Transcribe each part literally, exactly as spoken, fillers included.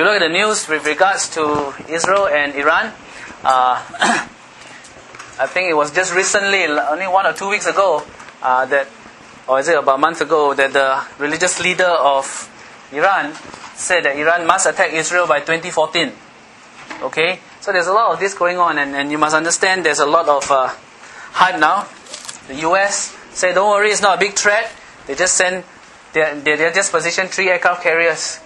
look at the news with regards to Israel and Iran, uh, I think it was just recently, only one or two weeks ago, uh, that, or is it about a month ago, that the religious leader of Iran said that Iran must attack Israel by twenty fourteen. Okay? So there's a lot of this going on, and, and you must understand there's a lot of uh, hype now. The U S say, don't worry, it's not a big threat. They just send, they they they just positioned three aircraft carriers.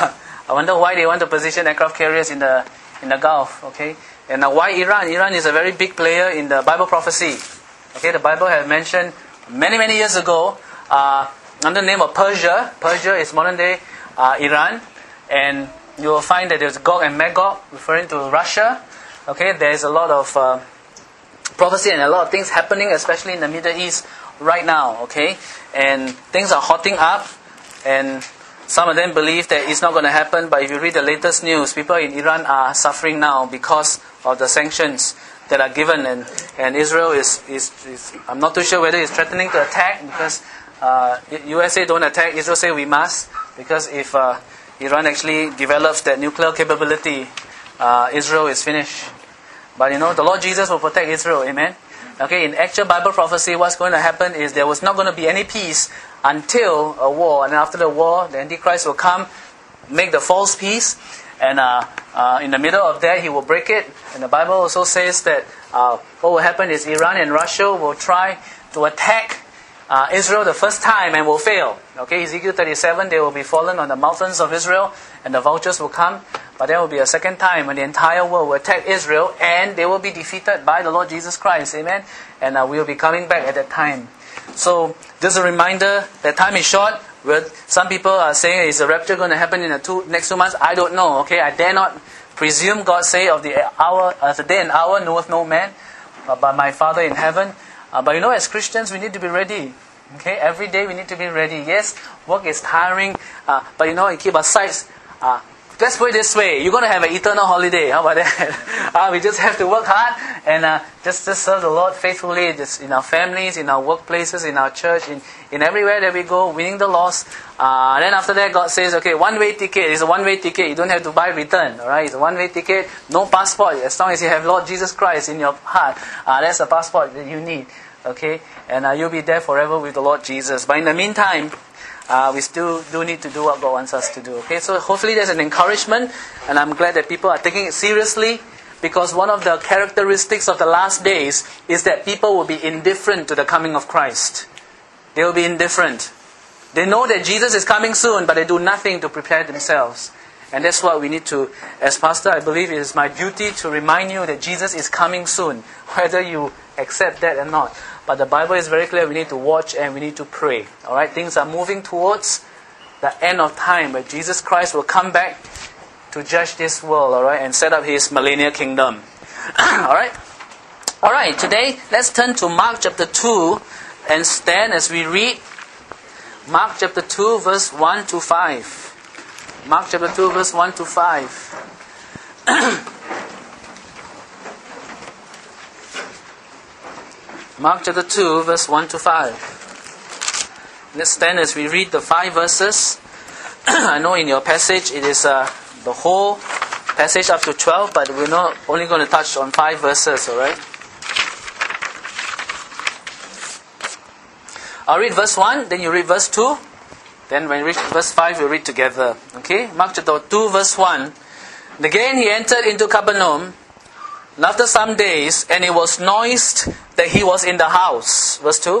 I wonder why they want to position aircraft carriers in the in the Gulf. Okay, and now why Iran? Iran is a very big player in the Bible prophecy. Okay, the Bible has mentioned many many years ago uh, under the name of Persia. Persia is modern day uh, Iran, and you will find that there's Gog and Magog referring to Russia. Okay, there's a lot of uh, prophecy and a lot of things happening, especially in the Middle East right now. Okay, and things are hotting up, and some of them believe that it's not going to happen. But if you read the latest news, people in Iran are suffering now because of the sanctions that are given, and, and Israel is, is, is I'm not too sure whether it's threatening to attack, because uh, U S A don't attack, Israel say we must, because if uh, Iran actually develops that nuclear capability, uh, Israel is finished. But you know, the Lord Jesus will protect Israel, amen? Okay, in actual Bible prophecy, what's going to happen is there was not going to be any peace until a war, and after the war, the Antichrist will come, make the false peace, and uh, uh, in the middle of that, he will break it. And the Bible also says that uh, what will happen is Iran and Russia will try to attack uh, Israel the first time and will fail. Okay, Ezekiel thirty-seven, they will be fallen on the mountains of Israel, and the vultures will come. But there will be a second time when the entire world will attack Israel, and they will be defeated by the Lord Jesus Christ. Amen? And uh, we will be coming back at that time. So, just a reminder that time is short. Well, some people are saying, is the rapture going to happen in the two, next two months? I don't know. Okay, I dare not presume. God say of the hour, uh, the day and hour knoweth no man, uh, but my Father in heaven. Uh, but you know, as Christians, we need to be ready. Okay, every day we need to be ready. Yes, work is tiring, uh, but you know, you keep our sights. Uh, Let's put it this way, you're going to have an eternal holiday. How about that? uh, we just have to work hard and uh, just, just serve the Lord faithfully, just in our families, in our workplaces, in our church, in, in everywhere that we go, winning the lost. Uh, then after that, God says, okay, one-way ticket. It's a one-way ticket. You don't have to buy return. All right? It's a one-way ticket, no passport. As long as you have Lord Jesus Christ in your heart, uh, that's a passport that you need. Okay? And uh, you'll be there forever with the Lord Jesus. But in the meantime, Uh, we still do need to do what God wants us to do. Okay, so hopefully there's an encouragement, and I'm glad that people are taking it seriously, because one of the characteristics of the last days is that people will be indifferent to the coming of Christ. They will be indifferent. They know that Jesus is coming soon, but they do nothing to prepare themselves. And that's what we need to, as pastor, I believe it is my duty to remind you that Jesus is coming soon, whether you accept that or not. But the Bible is very clear, we need to watch and we need to pray. Alright, things are moving towards the end of time, where Jesus Christ will come back to judge this world, alright, and set up His millennial kingdom. Alright? Alright, today, let's turn to Mark chapter two and stand as we read Mark chapter two, verse one to five. Mark chapter two, verse one to five. Mark chapter two, verse one to five. Let's stand as we read the five verses. I know in your passage it is uh, the whole passage up to twelve, but we're not only going to touch on five verses, alright? I'll read verse one, then you read verse two. Then when we reach verse five, we'll read together. Okay? Mark chapter two, verse one. And again he entered into Capernaum, and after some days, and it was noised that he was in the house. Verse two.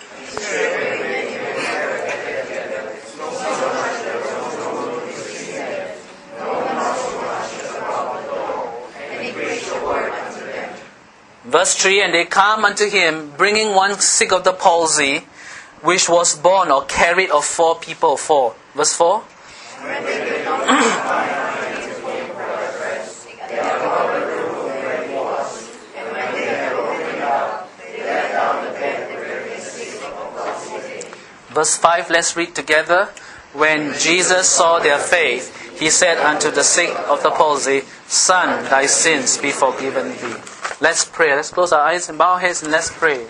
Verse three, and they come unto him, bringing one sick of the palsy, which was borne or carried of four people. Four. Verse four. Verse five, let's read together. When Jesus saw their faith, he said unto the sick of the palsy, Son, thy sins be forgiven thee. Let's pray. Let's close our eyes and bow our heads and let's pray.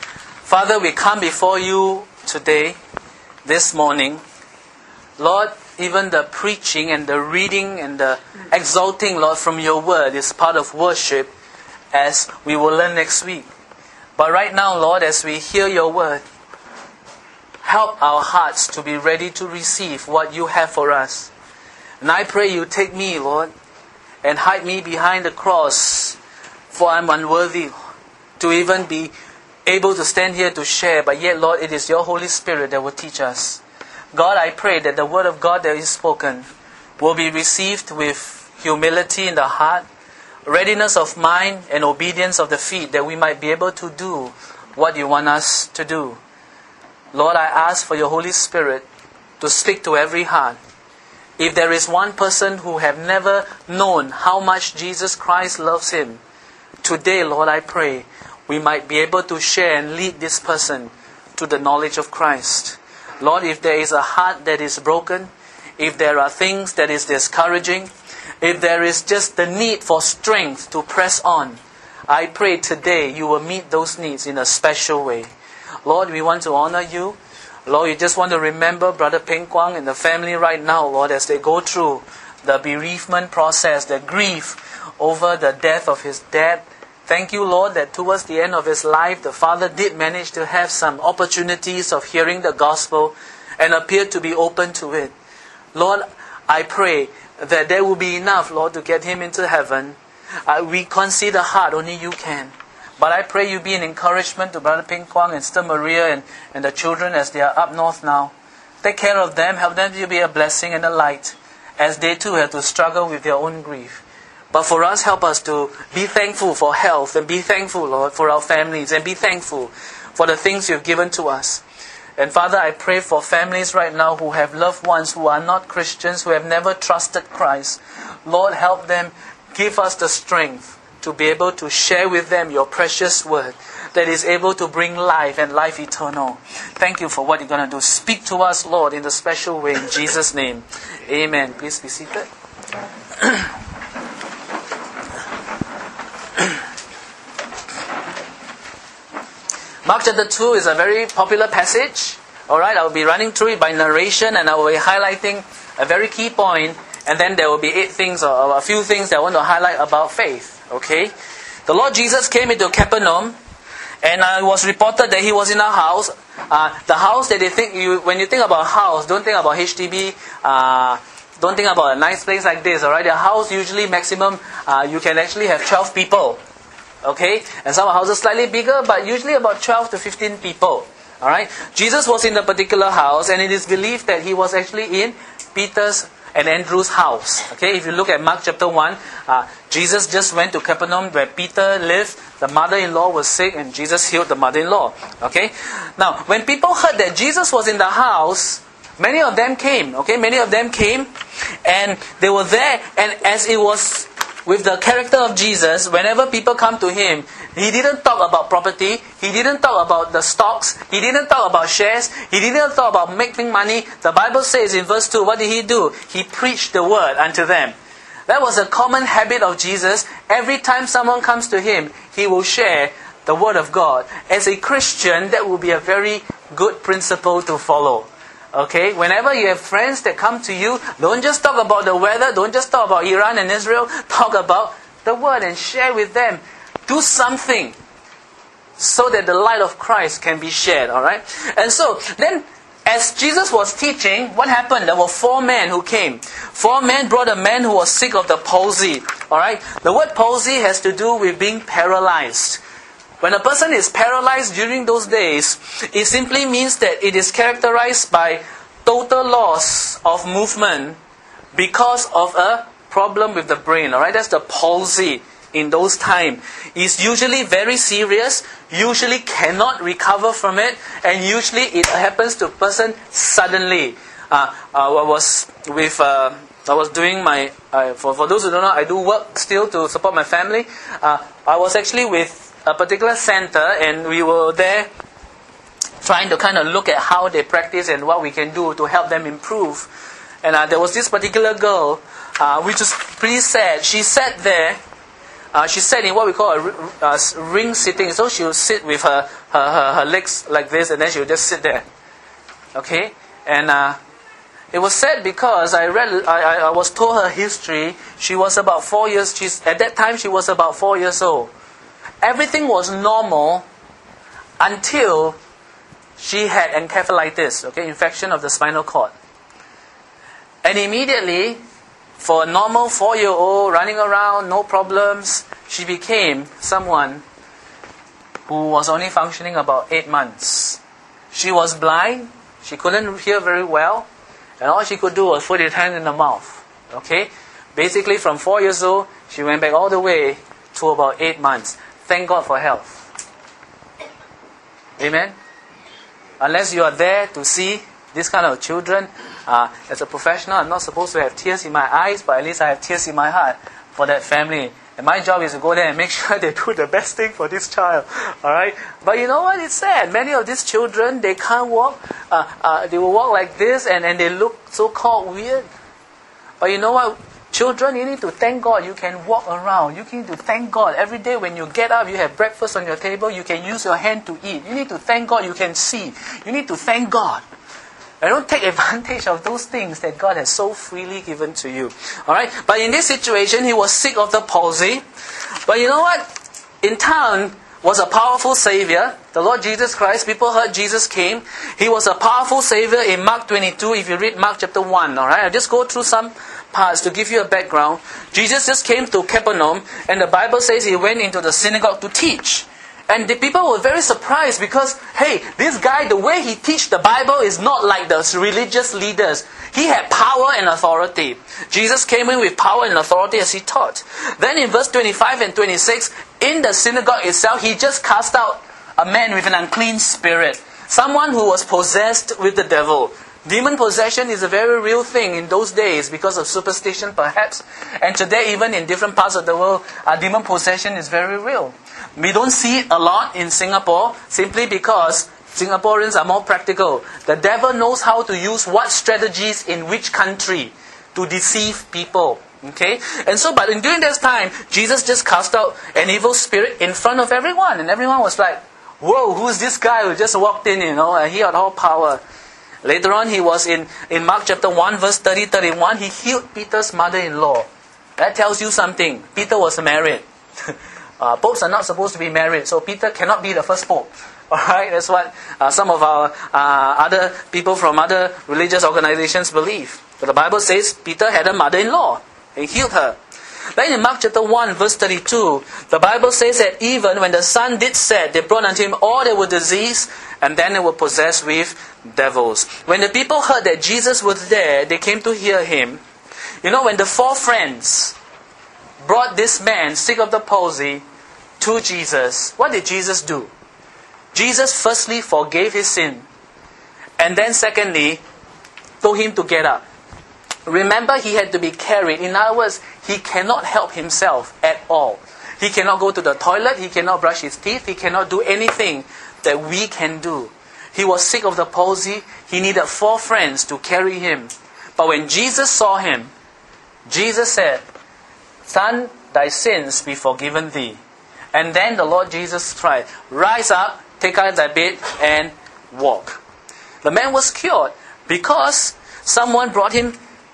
Father, we come before you today, this morning. Lord, even the preaching and the reading and the exalting, Lord, from your word is part of worship, as we will learn next week. But right now, Lord, as we hear your word, help our hearts to be ready to receive what you have for us. And I pray you take me, Lord, and hide me behind the cross, for I'm unworthy to even be able to stand here to share. But yet, Lord, it is your Holy Spirit that will teach us. God, I pray that the word of God that is spoken will be received with humility in the heart, readiness of mind, and obedience of the feet, that we might be able to do what you want us to do. Lord, I ask for your Holy Spirit to speak to every heart. If there is one person who have never known how much Jesus Christ loves him, today, Lord, I pray we might be able to share and lead this person to the knowledge of Christ. Lord, if there is a heart that is broken, if there are things that is discouraging, if there is just the need for strength to press on, I pray today you will meet those needs in a special way. Lord, we want to honor you. Lord, you just want to remember Brother Peng Kwang and the family right now, Lord, as they go through the bereavement process, the grief over the death of his dad. Thank you, Lord, that towards the end of his life, the father did manage to have some opportunities of hearing the gospel and appeared to be open to it. Lord, I pray that there will be enough, Lord, to get him into heaven. Uh, we consider hard, only you can. But I pray you be an encouragement to Brother Peng Kwang and Sister Maria and, and the children as they are up north now. Take care of them, help them to be a blessing and a light, as they too have to struggle with their own grief. But for us, help us to be thankful for health, and be thankful, Lord, for our families, and be thankful for the things you've given to us. And Father, I pray for families right now who have loved ones who are not Christians, who have never trusted Christ. Lord, help them, give us the strength to be able to share with them your precious word that is able to bring life and life eternal. Thank you for what you're going to do. Speak to us, Lord, in the special way, in Jesus' name. Amen. Please be seated. Mark chapter two is a very popular passage. Alright, I will be running through it by narration, and I will be highlighting a very key point, and then there will be eight things or a few things that I want to highlight about faith. Okay, the Lord Jesus came into Capernaum, and uh, it was reported that he was in a house. Uh, the house that they think you, when you think about house, don't think about H D B. Uh, don't think about a nice place like this. All right, the house usually maximum uh, you can actually have twelve people. Okay, and some houses slightly bigger, but usually about twelve to fifteen people. All right, Jesus was in the particular house, and it is believed that he was actually in Peter's and Andrew's house. Okay, if you look at Mark chapter one, uh, Jesus just went to Capernaum where Peter lived. The mother-in-law was sick, and Jesus healed the mother-in-law. Okay, now when people heard that Jesus was in the house, many of them came. Okay, many of them came, and they were there. And as it was with the character of Jesus, whenever people come to him, he didn't talk about property, he didn't talk about the stocks, he didn't talk about shares, he didn't talk about making money. The Bible says in verse two, what did he do? He preached the word unto them. That was a common habit of Jesus. Every time someone comes to him, he will share the word of God. As a Christian, that will be a very good principle to follow. Okay, whenever you have friends that come to you, don't just talk about the weather, don't just talk about Iran and Israel, talk about the word and share with them. Do something so that the light of Christ can be shared, alright? And so, then, as Jesus was teaching, what happened? There were four men who came. Four men brought a man who was sick of the palsy, alright? The word palsy has to do with being paralyzed. When a person is paralyzed during those days, it simply means that it is characterized by total loss of movement because of a problem with the brain. Alright, that's the palsy in those times. It's usually very serious, usually cannot recover from it, and usually it happens to a person suddenly. Uh, I was with, uh, I was doing my, uh, for, for those who don't know, I do work still to support my family. Uh, I was actually with a particular center, and we were there trying to kind of look at how they practice and what we can do to help them improve. And uh, there was this particular girl, uh, which was pretty sad. She sat there, uh, she sat in what we call a uh, ring sitting. So she would sit with her, her, her, her legs like this, and then she would just sit there. Okay? And uh, It was sad because I read, I, I was told her history. She was about four years, she's, at that time she was about four years old. Everything was normal until she had encephalitis, okay, infection of the spinal cord. And immediately, for a normal four-year-old running around, no problems, she became someone who was only functioning about eight months. She was blind, she couldn't hear very well, and all she could do was put her hand in the mouth. Okay? Basically, from four years old, she went back all the way to about eight months. Thank God for health. Amen? Unless you are there to see this kind of children, uh, as a professional, I'm not supposed to have tears in my eyes, but at least I have tears in my heart for that family. And my job is to go there and make sure they do the best thing for this child. Alright? But you know what? It's sad. Many of these children, they can't walk. Uh, uh, they will walk like this and, and they look so-called weird. But you know what? Children, you need to thank God you can walk around. You need to thank God. Every day when you get up, you have breakfast on your table, you can use your hand to eat. You need to thank God you can see. You need to thank God. And don't take advantage of those things that God has so freely given to you. Alright? But in this situation, he was sick of the palsy. But you know what? In town was a powerful Savior, the Lord Jesus Christ. People heard Jesus came. He was a powerful Savior in Mark twenty-two. If you read Mark chapter one, alright? I'll just go through some parts to give you a background. Jesus just came to Capernaum, and the Bible says he went into the synagogue to teach. And the people were very surprised because, hey, this guy, the way he teach the Bible is not like the religious leaders. He had power and authority. Jesus came in with power and authority as he taught. Then in verse twenty-five and twenty-six, in the synagogue itself, he just cast out a man with an unclean spirit. Someone who was possessed with the devil. Demon possession is a very real thing in those days because of superstition perhaps. And today even in different parts of the world, uh, demon possession is very real. We don't see it a lot in Singapore simply because Singaporeans are more practical. The devil knows how to use what strategies in which country to deceive people. Okay? And so, but in, during this time, Jesus just cast out an evil spirit in front of everyone. And everyone was like, whoa, who's this guy who just walked in, you know, and he had all power. Later on, he was in, in Mark chapter one, verse thirty to thirty-one, he healed Peter's mother-in-law. That tells you something. Peter was married. uh, popes are not supposed to be married, so Peter cannot be the first pope. Alright, that's what uh, some of our uh, other people from other religious organizations believe. But the Bible says Peter had a mother-in-law. He healed her. Then in Mark chapter one, verse thirty-two, the Bible says that even when the sun did set, they brought unto him all that were diseased, and then they were possessed with devils. When the people heard that Jesus was there, they came to hear him. You know, when the four friends brought this man, sick of the palsy, to Jesus, what did Jesus do? Jesus firstly forgave his sin. And then secondly, told him to get up. Remember, he had to be carried. In other words, he cannot help himself at all. He cannot go to the toilet. He cannot brush his teeth. He cannot do anything that we can do. He was sick of the palsy. He needed four friends to carry him. But when Jesus saw him, Jesus said, "Son, thy sins be forgiven thee." And then the Lord Jesus cried, "Rise up, take out thy bed, and walk." The man was cured because someone brought him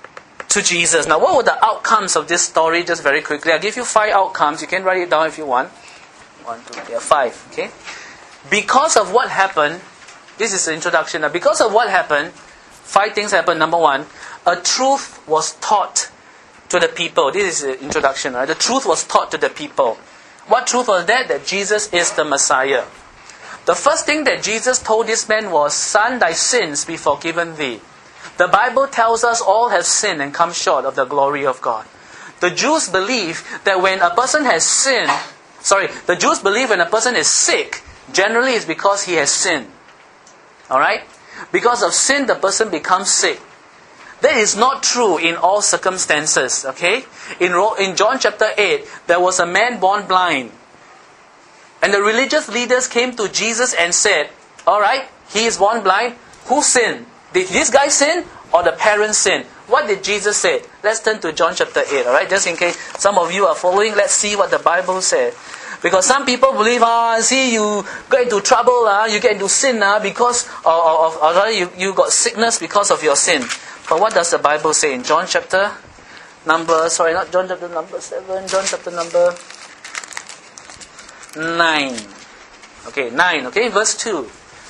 to Jesus. Now, what were the outcomes of this story? Just very quickly, I'll give you five outcomes. You can write it down if you want. One, two, yeah, five. Okay. Because of what happened, this is the introduction. Now, because of what happened, five things happened. Number one, a truth was taught to the people. This is the introduction. Right? The truth was taught to the people. What truth was that? That Jesus is the Messiah. The first thing that Jesus told this man was, "Son, thy sins be forgiven thee." The Bible tells us all have sinned and come short of the glory of God. The Jews believe that when a person has sinned, sorry, the Jews believe when a person is sick, generally it's because he has sinned. Alright? Because of sin, the person becomes sick. That is not true in all circumstances. Okay? In, in John chapter eight, there was a man born blind. And the religious leaders came to Jesus and said, alright, he is born blind. Who sinned? Did this guy sin or the parents sin? What did Jesus say? Let's turn to John chapter eight, alright? Just in case some of you are following, let's see what the Bible said. Because some people believe, ah, see, you get into trouble, ah, you get into sin ah, because of, of, of you, you got sickness because of your sin. But what does the Bible say in John chapter number, sorry, not John chapter number seven, John chapter number nine. Okay, nine, okay, verse two.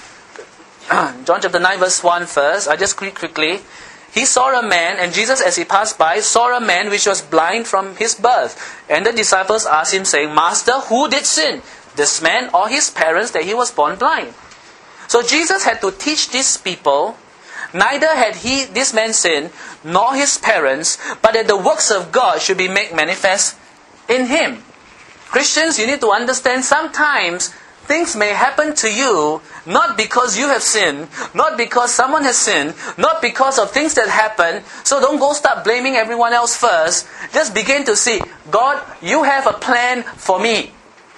John chapter nine, verse one first. I just read quickly. He saw a man, and Jesus, as he passed by, saw a man which was blind from his birth. And the disciples asked him, saying, Master, who did sin, this man or his parents, that he was born blind? So Jesus had to teach these people, neither had he, this man, sinned, nor his parents, but that the works of God should be made manifest in him. Christians, you need to understand, sometimes things may happen to you not because you have sinned, not because someone has sinned, not because of things that happen. So don't go start blaming everyone else first. Just begin to see, God, you have a plan for me.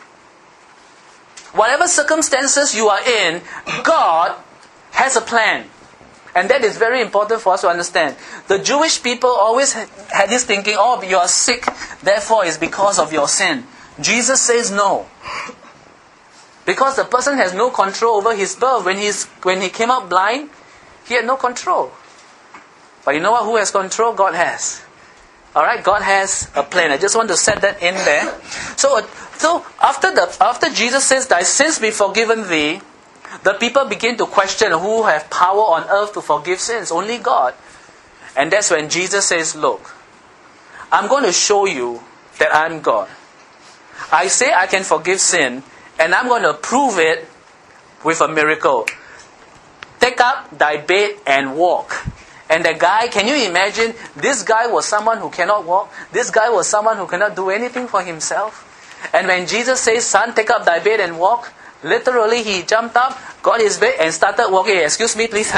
Whatever circumstances you are in, God has a plan. And that is very important for us to understand. The Jewish people always had this thinking, oh, you are sick, therefore it's because of your sin. Jesus says no. Because the person has no control over his birth. When, he's, when he came out blind, he had no control. But you know what? Who has control? God has. Alright, God has a plan. I just want to set that in there. So, so after the after Jesus says, thy sins be forgiven thee, the people begin to question who have power on earth to forgive sins. Only God. And that's when Jesus says, look, I'm going to show you that I'm God. I say I can forgive sin, and I'm going to prove it with a miracle. Take up thy bed and walk. And the guy, can you imagine, this guy was someone who cannot walk. This guy was someone who cannot do anything for himself. And when Jesus says, son, take up thy bed and walk, literally he jumped up, got his bed and started walking. Excuse me, please.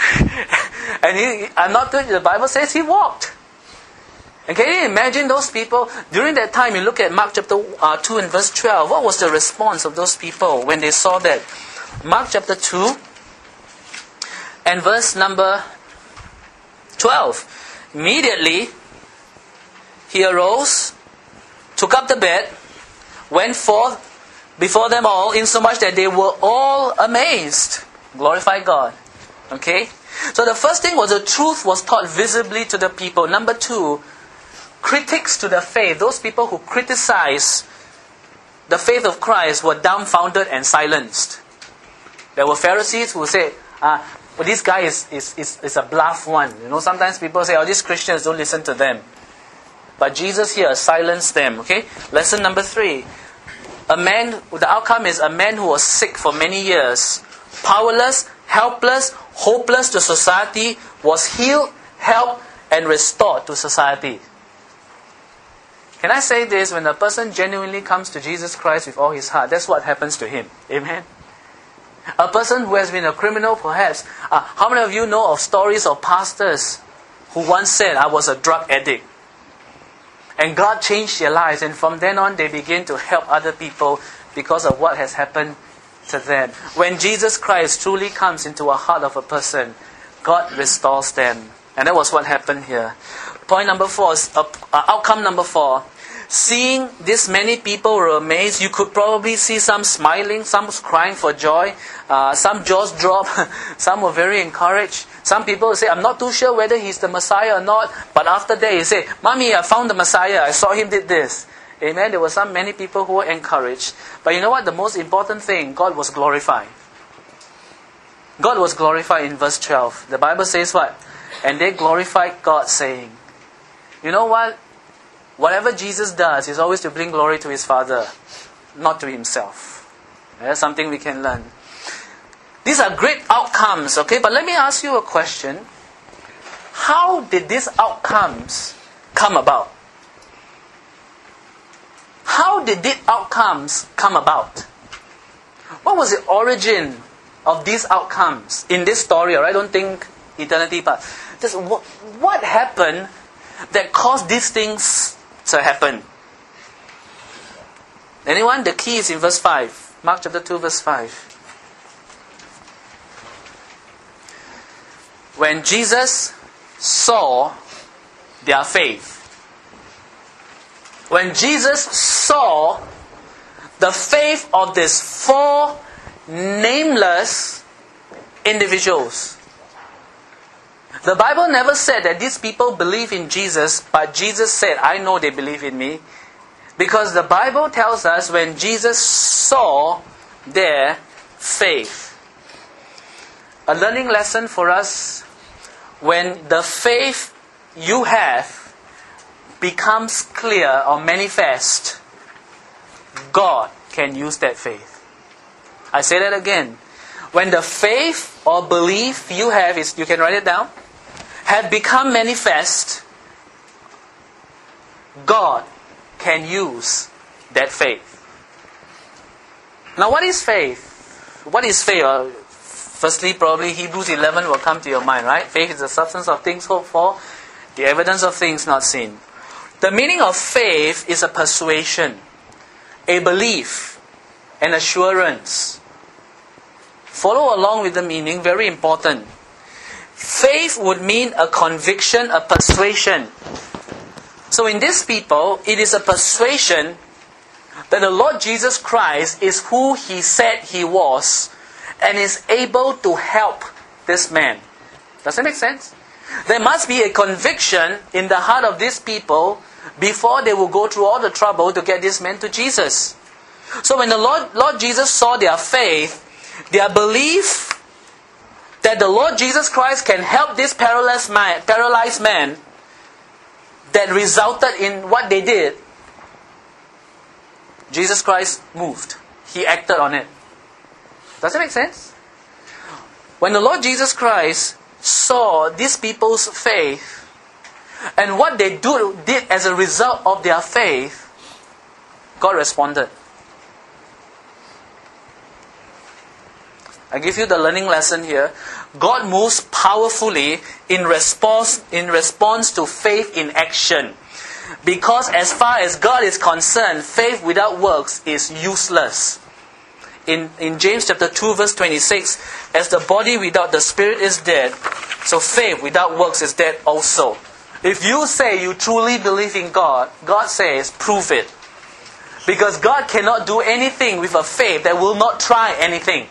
And he, I'm not doing, the Bible says he walked. And can you imagine those people? During that time, you look at Mark chapter uh, two and verse twelve. What was the response of those people when they saw that? Mark chapter two and verse number twelve. Immediately, he arose, took up the bed, went forth before them all, insomuch that they were all amazed. Glorify God. Okay? So the first thing was the truth was taught visibly to the people. Number two, critics to the faith, those people who criticize the faith of Christ, were dumbfounded and silenced. There were Pharisees who said, ah, but this guy is, is, is, is a bluff one. You know, sometimes people say, oh, these Christians, don't listen to them. But Jesus here silenced them. Okay? Lesson number three. A man, the outcome is a man who was sick for many years, powerless, helpless, hopeless to society, was healed, helped, and restored to society. Can I say this? When a person genuinely comes to Jesus Christ with all his heart, that's what happens to him. Amen? A person who has been a criminal perhaps. Uh, how many of you know of stories of pastors who once said, I was a drug addict? And God changed their lives, and from then on they begin to help other people because of what has happened to them. When Jesus Christ truly comes into a heart of a person, God restores them. And that was what happened here. Point number four, is, uh, uh, outcome number four. Seeing this many people were amazed. You could probably see some smiling, some crying for joy, uh, some jaws drop, some were very encouraged. Some people say, I'm not too sure whether he's the Messiah or not, but after that he say, Mommy, I found the Messiah, I saw him did this. Amen. There were some many people who were encouraged. But you know what? The most important thing, God was glorified. God was glorified in verse twelve. The Bible says what? And they glorified God, saying, you know what? Whatever Jesus does is always to bring glory to his Father, not to himself. That's something we can learn. These are great outcomes, okay? But let me ask you a question. How did these outcomes come about? How did these outcomes come about? What was the origin of these outcomes in this story? Or I don't think eternity, but just what, what happened that caused these things to happen? Anyone? The key is in verse five. Mark chapter two, verse five. When Jesus saw their faith. When Jesus saw the faith of these four nameless individuals. The Bible never said that these people believe in Jesus, but Jesus said, I know they believe in me. Because the Bible tells us when Jesus saw their faith. A learning lesson for us, when the faith you have becomes clear or manifest, God can use that faith. I say that again. When the faith or belief you have, is you can write it down, have become manifest, God can use that faith. Now what is faith? What is faith? Uh, firstly, probably Hebrews eleven will come to your mind, right? Faith is the substance of things hoped for, the evidence of things not seen. The meaning of faith is a persuasion, a belief, an assurance. Follow along with the meaning, very important. Faith would mean a conviction, a persuasion. So in these people, it is a persuasion that the Lord Jesus Christ is who He said He was and is able to help this man. Does that make sense? There must be a conviction in the heart of these people before they will go through all the trouble to get this man to Jesus. So when the Lord, Lord Jesus saw their faith, their belief that the Lord Jesus Christ can help this paralyzed man, paralyzed man, that resulted in what they did, Jesus Christ moved. He acted on it. Does that make sense? When the Lord Jesus Christ saw these people's faith and what they do, did as a result of their faith, God responded. I give you the learning lesson here. God moves powerfully in response in response to faith in action. Because as far as God is concerned, faith without works is useless. In, in James chapter two verse twenty-six, as the body without the spirit is dead, so faith without works is dead also. If you say you truly believe in God, God says, prove it. Because God cannot do anything with a faith that will not try anything.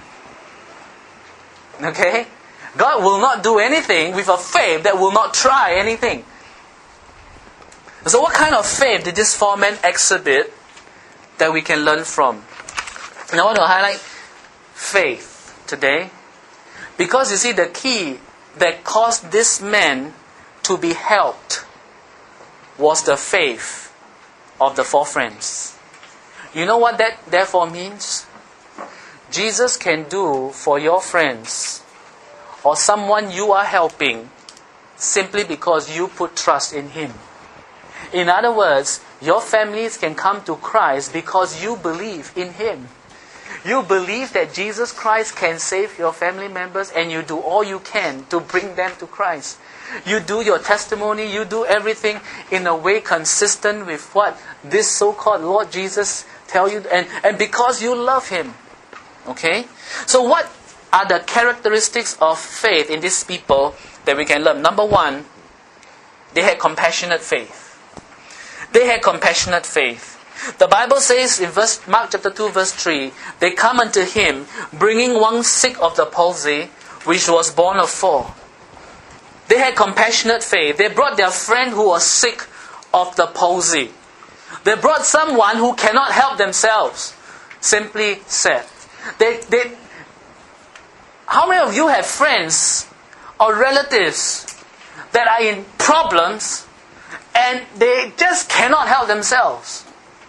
Okay? God will not do anything with a faith that will not try anything. So what kind of faith did this four men exhibit that we can learn from? And I want to highlight faith today. Because you see, the key that caused this man to be helped was the faith of the four friends. You know what that therefore means? Jesus can do for your friends or someone you are helping simply because you put trust in Him. In other words, your families can come to Christ because you believe in Him. You believe that Jesus Christ can save your family members and you do all you can to bring them to Christ. You do your testimony, you do everything in a way consistent with what this so-called Lord Jesus tells you, and, and because you love Him. Okay? So what are the characteristics of faith in these people that we can learn? Number one, they had compassionate faith. They had compassionate faith. The Bible says in verse, Mark chapter two verse three, they come unto Him, bringing one sick of the palsy, which was born of four. They had compassionate faith. They brought their friend who was sick of the palsy. They brought someone who cannot help themselves. Simply said. They, they, how many of you have friends or relatives that are in problems and they just cannot help themselves?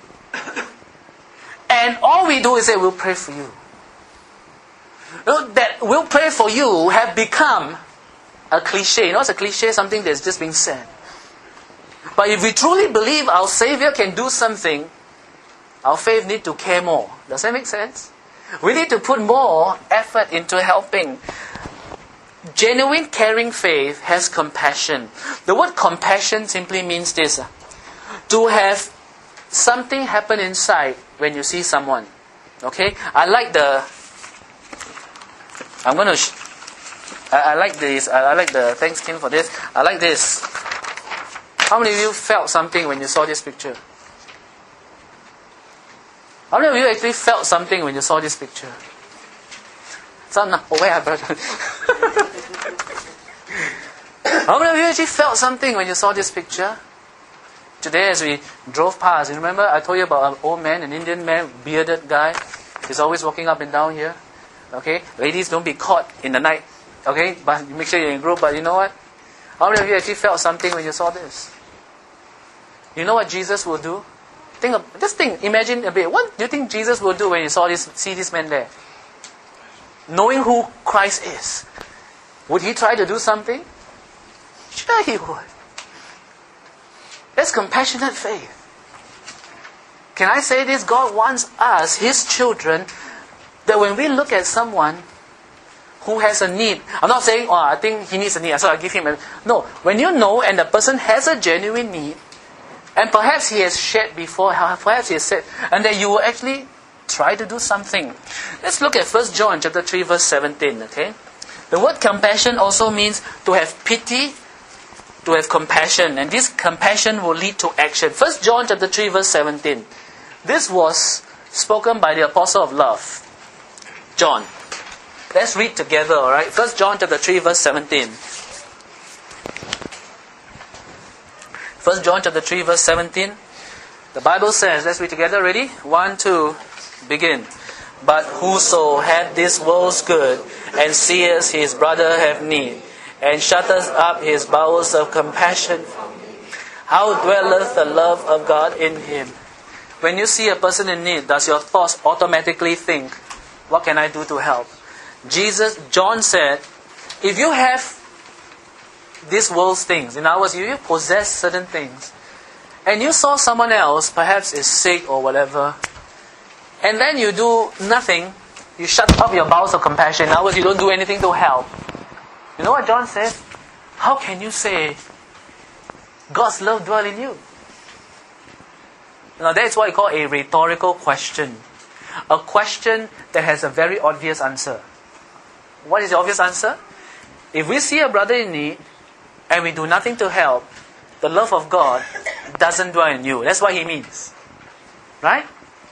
And all we do is say, we'll pray for you. You know, that we'll pray for you have become a cliche. You know, it's a cliche, something that's just being said. But if we truly believe our Savior can do something, our faith needs to care more. Does that make sense? We need to put more effort into helping. Genuine caring faith has compassion. The word compassion simply means this. To have something happen inside when you see someone. Okay? I like the... I'm going to... Sh- I, I like this. I, I like the... Thanks, Kim, for this. I like this. How many of you felt something when you saw this picture? How many of you actually felt something when you saw this picture? Some, oh, where, brother? How many of you actually felt something when you saw this picture? Today as we drove past, you remember I told you about an old man, an Indian man, bearded guy. He's always walking up and down here. Okay? Ladies, don't be caught in the night. Okay? But make sure you're in group. But you know what? How many of you actually felt something when you saw this? You know what Jesus will do? Think of, just think, imagine a bit. What do you think Jesus will do when you saw this, see this man there? Knowing who Christ is, would he try to do something? Sure he would. That's compassionate faith. Can I say this? God wants us, His children, that when we look at someone who has a need, I'm not saying, oh, I think he needs a need, so I give him a... No, when you know and the person has a genuine need, and perhaps he has shared before, perhaps he has said, and that you will actually try to do something. Let's look at First John chapter three, verse seventeen, okay? The word compassion also means to have pity, to have compassion, and this compassion will lead to action. First John chapter three, verse seventeen. This was spoken by the apostle of love, John. Let's read together, alright? First John chapter three, verse seventeen. First John chapter three, verse seventeen. The Bible says, let's read together, ready? One, two, begin. But whoso hath this world's good, and seeth his brother have need, and shutteth up his bowels of compassion, how dwelleth the love of God in him? When you see a person in need, does your thoughts automatically think, what can I do to help? Jesus, John said, if you have these world's things, in other words, if you possess certain things, and you saw someone else, perhaps is sick or whatever, and then you do nothing, you shut up your bowels of compassion, in other words, you don't do anything to help. You know what John says? How can you say God's love dwell in you? Now that's what I call a rhetorical question. A question that has a very obvious answer. What is the obvious answer? If we see a brother in need and we do nothing to help, the love of God doesn't dwell in you. That's what he means. Right?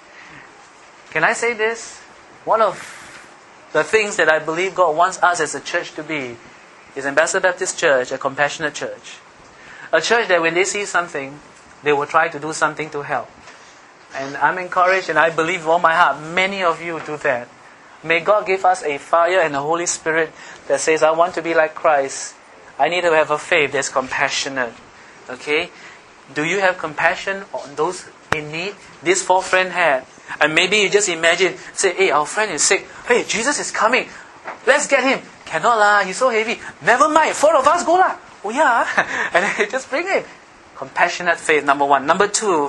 Can I say this? One of the things that I believe God wants us as a church to be is Ambassador Baptist Church, a compassionate church. A church that when they see something, they will try to do something to help. And I'm encouraged, and I believe with all my heart, many of you do that. May God give us a fire and a Holy Spirit that says, I want to be like Christ. I need to have a faith that's compassionate. Okay? Do you have compassion on those in need? This four friend had. And maybe you just imagine, say, hey, our friend is sick. Hey, Jesus is coming. Let's get him. Cannot lah, he's so heavy. Never mind, four of us go lah. Oh yeah. And then just bring him. Compassionate faith, number one. Number two,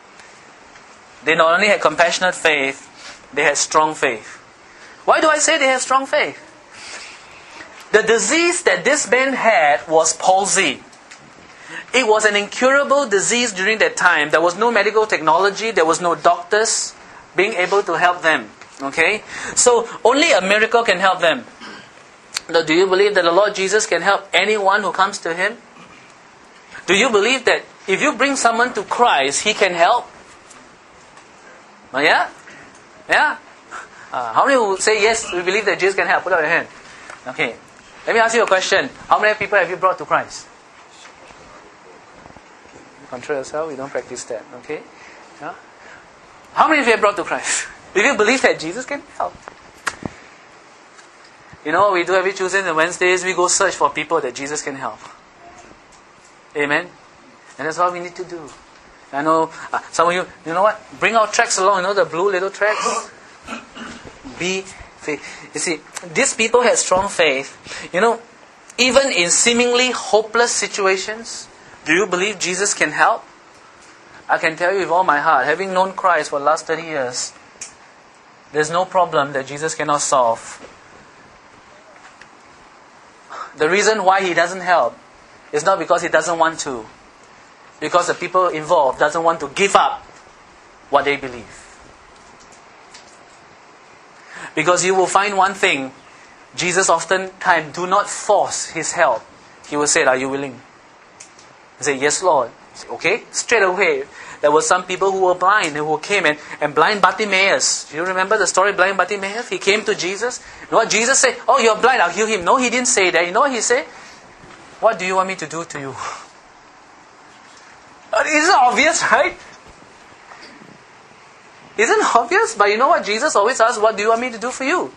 they not only had compassionate faith, they had strong faith. Why do I say they had strong faith? The disease that this man had was palsy. It was an incurable disease during that time. There was no medical technology. There was no doctors being able to help them. Okay? So only a miracle can help them. Now, do you believe that the Lord Jesus can help anyone who comes to Him? Do you believe that if you bring someone to Christ, He can help? Oh, yeah? Yeah? Uh, how many will say yes, we believe that Jesus can help? Put up your hand. Okay. Let me ask you a question. How many people have you brought to Christ? Control yourself, we don't practice that. Okay? Yeah? How many of you have brought to Christ? Do you believe that Jesus can help? You know what we do every Tuesdays and Wednesdays? We go search for people that Jesus can help. Amen? And that's what we need to do. I know uh, some of you, you know what? Bring our tracts along, you know the blue little tracts? Be faith. You see, these people had strong faith. You know, even in seemingly hopeless situations, do you believe Jesus can help? I can tell you with all my heart, having known Christ for the last thirty years, there's no problem that Jesus cannot solve. The reason why He doesn't help is not because He doesn't want to. Because the people involved doesn't want to give up what they believe. Because you will find one thing, Jesus oftentimes do not force His help. He will say, are you willing? He say, yes, Lord. Say, okay, straight away. There were some people who were blind who came and, and blind Bartimaeus. Do you remember the story of blind Bartimaeus? He came to Jesus. You know what Jesus said? Oh, you're blind, I'll heal him. No, He didn't say that. You know what He said? what do you want me to do to you? Isn't obvious, right? Isn't obvious? But you know what? Jesus always asks, what do you want me to do for you?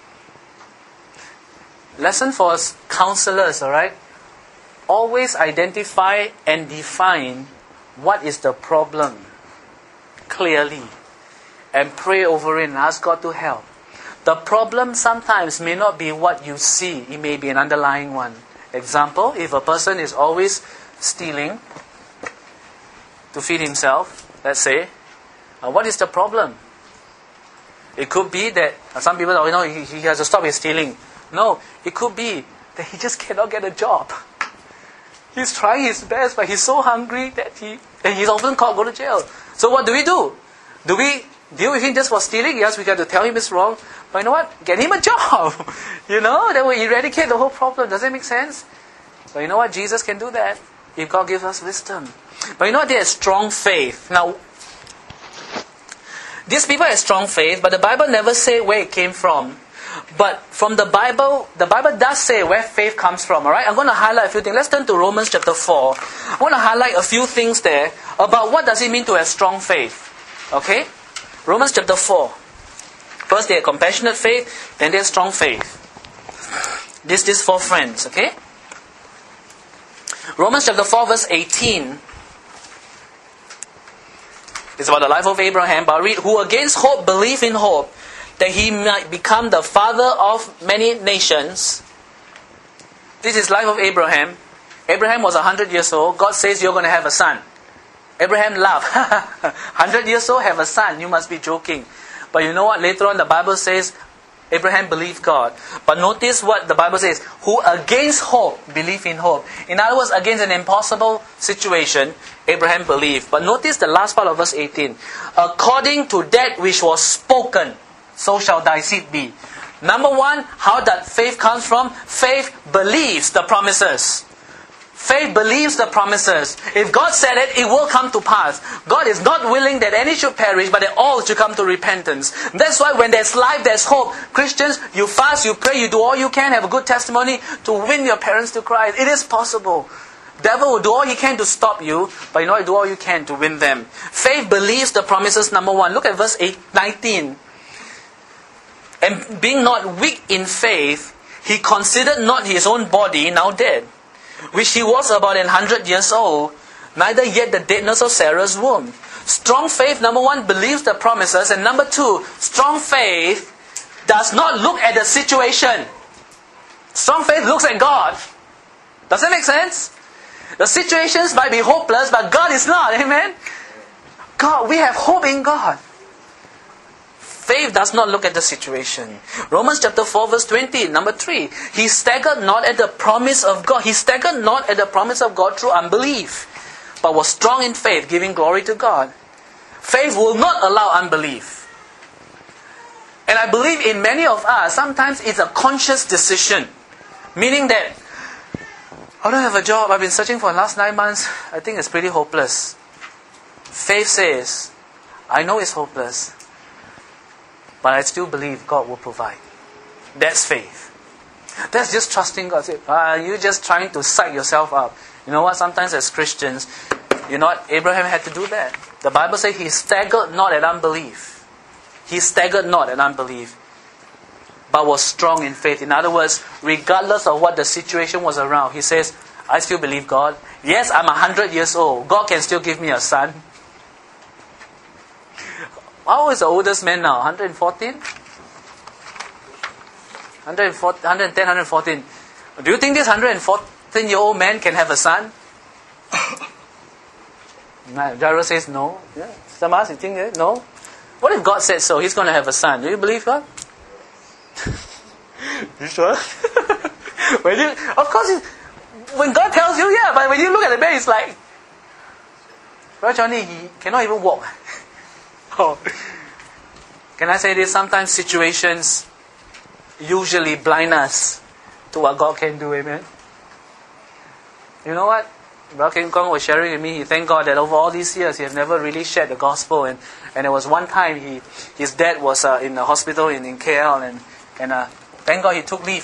Lesson for us counselors, alright? Always identify and define what is the problem clearly. And pray over it and ask God to help. The problem sometimes may not be what you see. It may be an underlying one. Example, if a person is always stealing to feed himself, let's say, uh, what is the problem? It could be that uh, some people, you know, he, he has to stop his stealing. No, it could be that he just cannot get a job. He's trying his best, but he's so hungry that he, and he's often caught, go to jail. So what do we do? Do we deal with him just for stealing? Yes, we got to tell him it's wrong. But you know what? Get him a job. You know, that will eradicate the whole problem. Does that make sense? But you know what? Jesus can do that if God gives us wisdom. But you know what? They have strong faith. Now, these people have strong faith, but the Bible never say where it came from. But from the Bible, the Bible does say where faith comes from. Alright, I'm going to highlight a few things. Let's turn to Romans chapter four. I want to highlight a few things there about what does it mean to have strong faith. Okay? Romans chapter four. First they have compassionate faith, then they have strong faith. This, these four friends, okay? Romans chapter four verse eighteen. It's about the life of Abraham, but read, who against hope believe in hope, that he might become the father of many nations. This is life of Abraham. Abraham was one hundred years old. God says you're going to have a son. Abraham laughed. one hundred years old, have a son. You must be joking. But you know what? Later on the Bible says Abraham believed God. But notice what the Bible says. Who against hope believe in hope. In other words, against an impossible situation, Abraham believed. But notice the last part of verse eighteen. According to that which was spoken, so shall thy seed be. Number one, how that faith comes from? Faith believes the promises. Faith believes the promises. If God said it, it will come to pass. God is not willing that any should perish, but that all should come to repentance. That's why when there's life, there's hope. Christians, you fast, you pray, you do all you can, have a good testimony to win your parents to Christ. It is possible. Devil will do all he can to stop you, but you know, do all you can to win them. Faith believes the promises, number one. Look at verse eight, nineteen. And being not weak in faith, he considered not his own body now dead, which he was about an hundred years old, neither yet the deadness of Sarah's womb. Strong faith, number one, believes the promises, and number two, strong faith does not look at the situation. Strong faith looks at God. Does that make sense? The situations might be hopeless, but God is not. Amen? God, we have hope in God. Faith does not look at the situation. Romans chapter four verse twenty, number three. He staggered not at the promise of God. He staggered not at the promise of God through unbelief, but was strong in faith, giving glory to God. Faith will not allow unbelief. And I believe in many of us, sometimes it's a conscious decision. Meaning that, I don't have a job, I've been searching for the last nine months, I think it's pretty hopeless. Faith says, I know it's hopeless, but I still believe God will provide. That's faith. That's just trusting God. Uh, you're just trying to psych yourself up. You know what? Sometimes as Christians, you know what? Abraham had to do that. The Bible says he staggered not at unbelief. He staggered not at unbelief, but was strong in faith. In other words, regardless of what the situation was around, he says, I still believe God. Yes, I'm one hundred years old. God can still give me a son. How old is the oldest man now? one hundred fourteen? one hundred ten, one hundred fourteen. Do you think this one hundred fourteen year old man can have a son? Jairo says no. Yeah. Samas, you think that? No? What if God said so? He's going to have a son. Do you believe God? You sure? when you, of course, it, when God tells you, yeah, but when you look at the man, it's like, well, Johnny, he cannot even walk. Oh. Can I say this? Sometimes situations usually blind us to what God can do. Amen. You know what? Brother Kim Kong was sharing with me. He thanked God that over all these years he has never really shared the gospel. And, and there was one time he his dad was uh, in the hospital in, in K L, and and uh, thank God he took leave.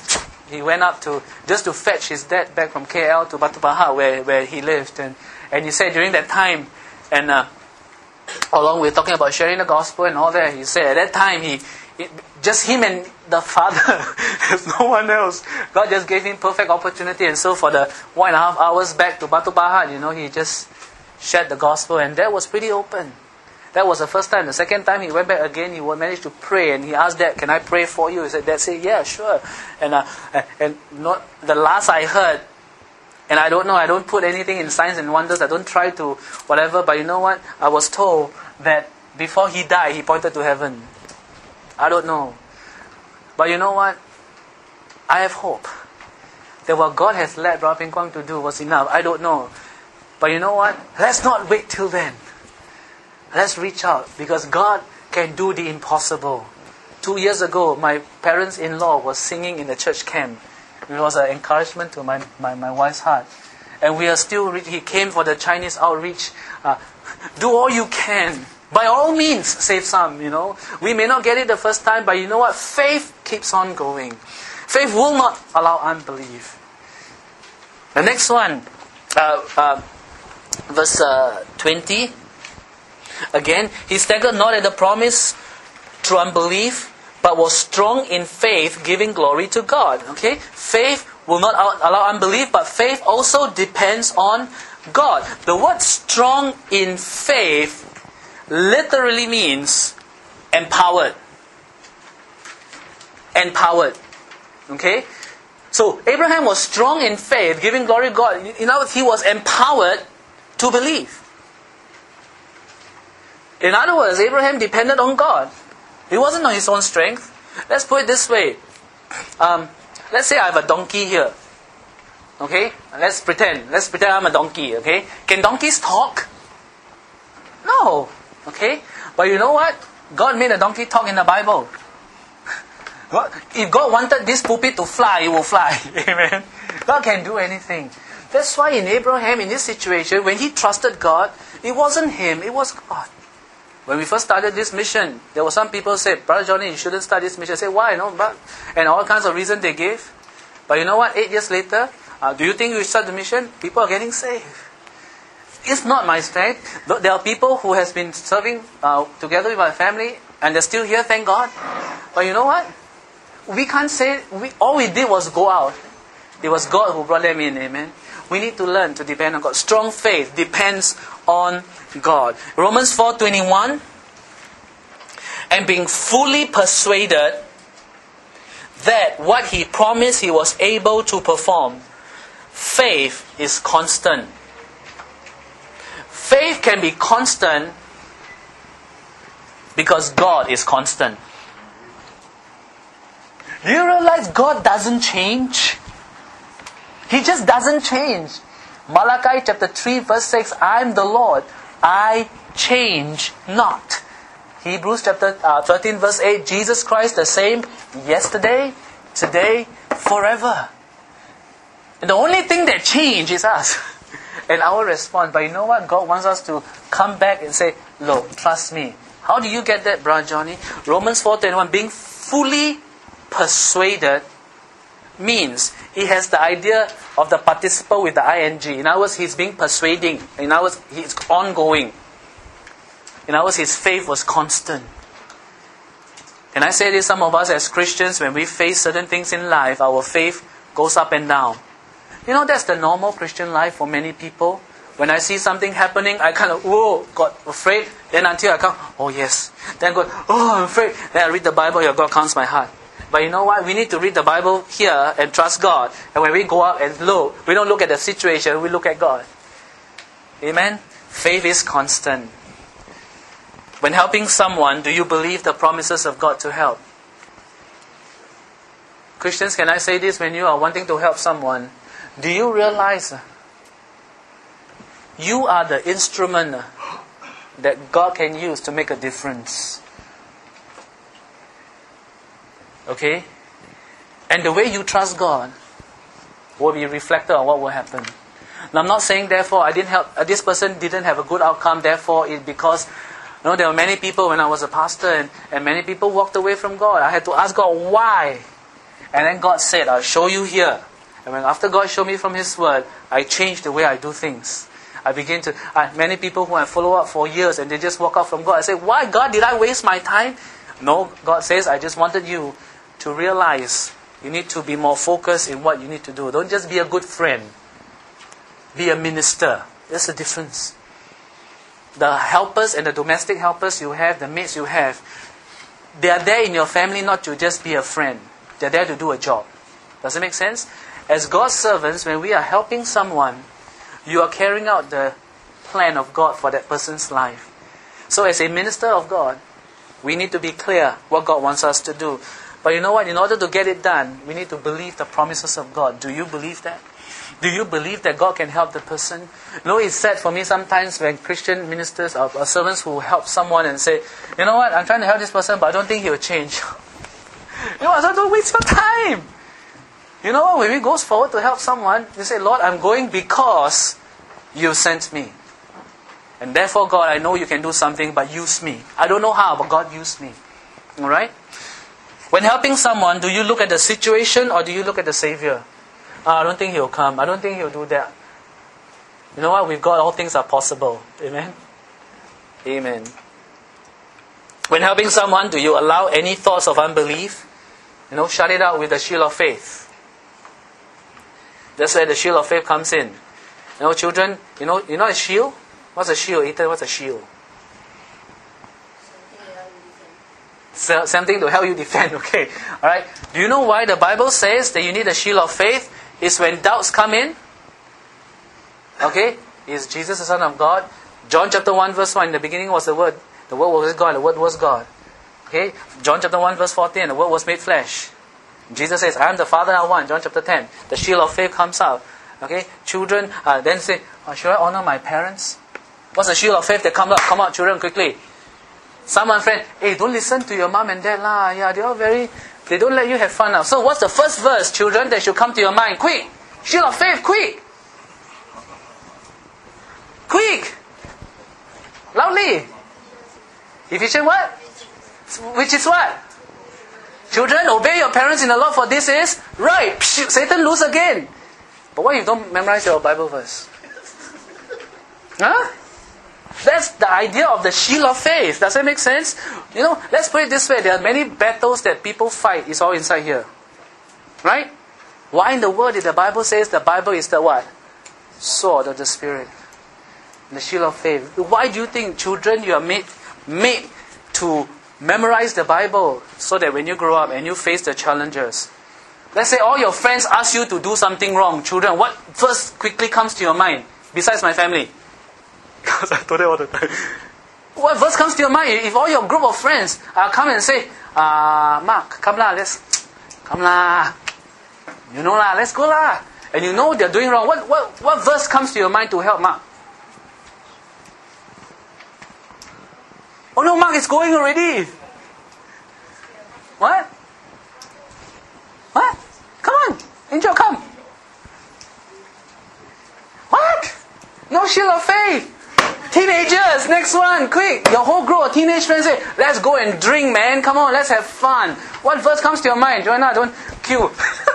he went up to just to fetch his dad back from K L to Batu Pahat where, where he lived. And, and he said during that time, and uh, along with talking about sharing the gospel and all that, he said at that time, he it, just him and the Father, there's no one else. God just gave him perfect opportunity. And so for the one and a half hours back to Batu Pahat, you know, he just shared the gospel, and that was pretty open. That was the first time. The second time he went back again, he managed to pray, and he asked Dad, "Can I pray for you?" He said, Dad said, "Yeah, sure." And uh, and not the last I heard, and I don't know, I don't put anything in signs and wonders, I don't try to whatever, but you know what? I was told that before he died, he pointed to heaven. I don't know. But you know what? I have hope that what God has led Brother Ping Kwang to do was enough. I don't know. But you know what? Let's not wait till then. Let's reach out, because God can do the impossible. Two years ago, my parents-in-law was singing in the church camp. It was an encouragement to my, my, my wife's heart. And we are still, re- he came for the Chinese outreach. Uh, do all you can. By all means, save some, you know. We may not get it the first time, but you know what? Faith keeps on going. Faith will not allow unbelief. The next one, uh, uh, verse uh, twenty. Again, he staggered not at the promise through unbelief, but was strong in faith, giving glory to God. Okay? Faith will not allow unbelief, but faith also depends on God. The word strong in faith literally means empowered. Empowered. Okay? So, Abraham was strong in faith, giving glory to God. In other words, he was empowered to believe. In other words, Abraham depended on God. It wasn't on his own strength. Let's put it this way. Um, let's say I have a donkey here. Okay? Let's pretend. Let's pretend I'm a donkey. Okay? Can donkeys talk? No. Okay? But you know what? God made a donkey talk in the Bible. If God wanted this pulpit to fly, it will fly. Amen? God can do anything. That's why in Abraham, in this situation, when he trusted God, it wasn't him, it was God. When we first started this mission, there were some people who said, "Brother Johnny, you shouldn't start this mission." I said, "Why? No, but," and all kinds of reasons they gave. But you know what? Eight years later, uh, do you think we start the mission? People are getting saved. It's not my strength. There are people who has been serving uh, together with my family, and they're still here, thank God. But you know what? We can't say, we, all we did was go out. It was God who brought them in, amen. We need to learn to depend on God. Strong faith depends on God. Romans four twenty-one, and being fully persuaded that what he promised he was able to perform. Faith is constant. Faith can be constant because God is constant. Do you realize God doesn't change? He just doesn't change. Malachi chapter three verse six, I am the Lord, I change not. Hebrews chapter uh, thirteen verse eight, Jesus Christ the same yesterday, today, forever. And the only thing that changes is us and our response. But you know what? God wants us to come back and say, "Look, trust me." How do you get that, Brother Johnny? Romans four twenty-one, being fully persuaded means he has the idea of the participle with the ing. In other words, he's being persuading. In other words, he's ongoing. In other words, his faith was constant. And I say this, some of us as Christians, when we face certain things in life, our faith goes up and down. You know, that's the normal Christian life for many people. When I see something happening, I kind of, whoa, got afraid. Then until I come, oh yes. Then I go, oh, I'm afraid. Then I read the Bible, your God counts my heart. But you know what? We need to read the Bible here and trust God. And when we go out and look, we don't look at the situation, we look at God. Amen? Faith is constant. When helping someone, do you believe the promises of God to help? Christians, can I say this? When you are wanting to help someone, do you realize you are the instrument that God can use to make a difference? Okay? And the way you trust God will be reflected on what will happen. Now, I'm not saying, therefore, I didn't help, uh, this person didn't have a good outcome, therefore, it's because, you know, there were many people when I was a pastor, and, and many people walked away from God. I had to ask God, why? And then God said, I'll show you here. And when after God showed me from His Word, I changed the way I do things. I begin to, uh, many people who I follow up for years and they just walk out from God. I say, why God did I waste my time? No, God says, I just wanted you to realize you need to be more focused in what you need to do. Don't just be a good friend. Be a minister. There's a difference. The helpers and the domestic helpers you have, the maids you have, they are there in your family not to just be a friend. They're there to do a job. Does it make sense? As God's servants, when we are helping someone, you are carrying out the plan of God for that person's life. So as a minister of God, we need to be clear what God wants us to do. But you know what? In order to get it done, we need to believe the promises of God. Do you believe that? Do you believe that God can help the person? You know, it's sad for me sometimes when Christian ministers or, or servants who help someone and say, you know what, I'm trying to help this person, but I don't think he will change. You know what? So don't waste your time. You know what? When we go forward to help someone, we say, Lord, I'm going because you sent me. And therefore, God, I know you can do something, but use me. I don't know how, but God use me. Alright? When helping someone, do you look at the situation or do you look at the Savior? Uh, I don't think He'll come. I don't think He'll do that. You know what? With God, all things are possible. Amen? Amen. When helping someone, do you allow any thoughts of unbelief? You know, shut it out with the shield of faith. That's where the shield of faith comes in. You know, children, you know, you know a shield? What's a shield, Ethan? What's a shield? So, something to help you defend, okay. Alright. Do you know why the Bible says that you need a shield of faith? Is when doubts come in. Okay. Is Jesus the Son of God? John chapter one verse one, in the beginning was the Word. The Word was God, the Word was God. Okay. John chapter one verse fourteen, the Word was made flesh. Jesus says, I am the Father I one. John chapter ten. The shield of faith comes out. Okay. Children uh, then say, oh, should I honor my parents? What's the shield of faith that comes up? Come out, children, quickly. Someone friend, hey, don't listen to your mom and dad lah. Yeah, they are very, they don't let you have fun now. So what's the first verse, children, that should come to your mind? Quick! Shield of faith, quick! Quick! Loudly! Ephesians what? Which is what? Children, obey your parents in the Lord, for this is right. Psh, Satan lose again. But what if you don't memorize your Bible verse? Huh? That's the idea of the shield of faith. Does that make sense? You know, let's put it this way. There are many battles that people fight. It's all inside here. Right? Why in the world did the Bible say the Bible is the what? Sword of the Spirit. The shield of faith. Why do you think, children, you are made, made to memorize the Bible so that when you grow up and you face the challenges? Let's say all your friends ask you to do something wrong. Children, what first quickly comes to your mind? Besides my family. Because I told them all the time. What verse comes to your mind? If all your group of friends uh, come and say, uh, Mark, come lah, let's, come lah. You know lah, let's go lah. And you know they're doing wrong. What, what, what verse comes to your mind to help Mark? Oh no, Mark is going already. What? What? Come on, Angel, come. What? No shield of faith. Teenagers, next one, quick. Your whole group of teenage friends say, let's go and drink, man. Come on, let's have fun. What verse comes to your mind? Joanna, don't queue.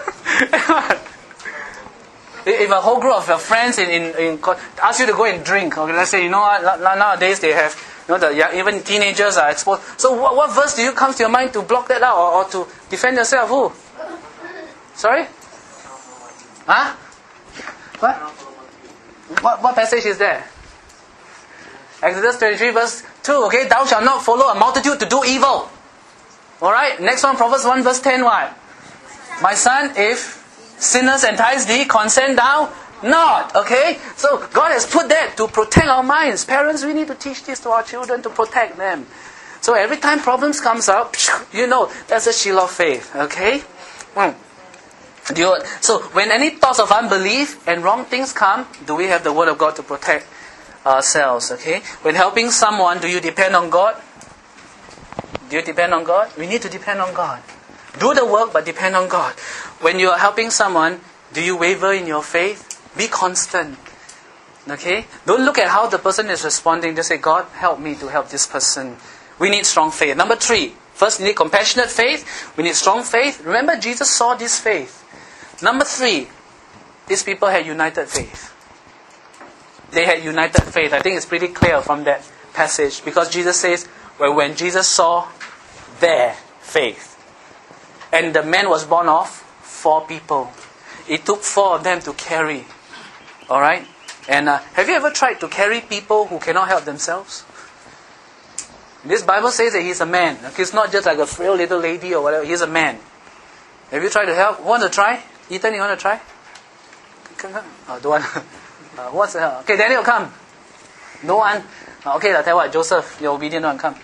If a whole group of your friends in, in, in ask you to go and drink, okay, let's say, you know what, nowadays they have, you know, the, yeah, even teenagers are exposed. So what, what verse do you come to your mind to block that out or, or to defend yourself? Who? Sorry? Huh? What? What, what passage is there? Exodus twenty-three verse two, okay? Thou shalt not follow a multitude to do evil. Alright? Next one, Proverbs one verse ten, what? My son, if sinners entice thee, consent thou not. Okay? So, God has put that to protect our minds. Parents, we need to teach this to our children to protect them. So, every time problems comes up, you know, that's a shield of faith. Okay? Mm. Do you, so, when any thoughts of unbelief and wrong things come, do we have the Word of God to protect ourselves? Okay? When helping someone, do you depend on God? Do you depend on God? We need to depend on God. Do the work, but depend on God. When you are helping someone, do you waver in your faith? Be constant. Okay? Don't look at how the person is responding. Just say, God, help me to help this person. We need strong faith. Number three, First, we need compassionate faith. We need strong faith. Remember, Jesus saw this faith. Number three, these people had united faith. They had united faith. I think it's pretty clear from that passage, because Jesus says, well, when Jesus saw their faith, and the man was born of four people, it took four of them to carry. All right? And uh, have you ever tried to carry people who cannot help themselves? This Bible says that he's a man. Okay, it's not just like a frail little lady or whatever. He's a man. Have you tried to help? Want to try? Ethan, you want to try? Come, come. Oh, don't want. Uh, what's the hell? Okay, Daniel, come. No one. Uh, okay, I'll tell you what, Joseph, you're obedient one, come.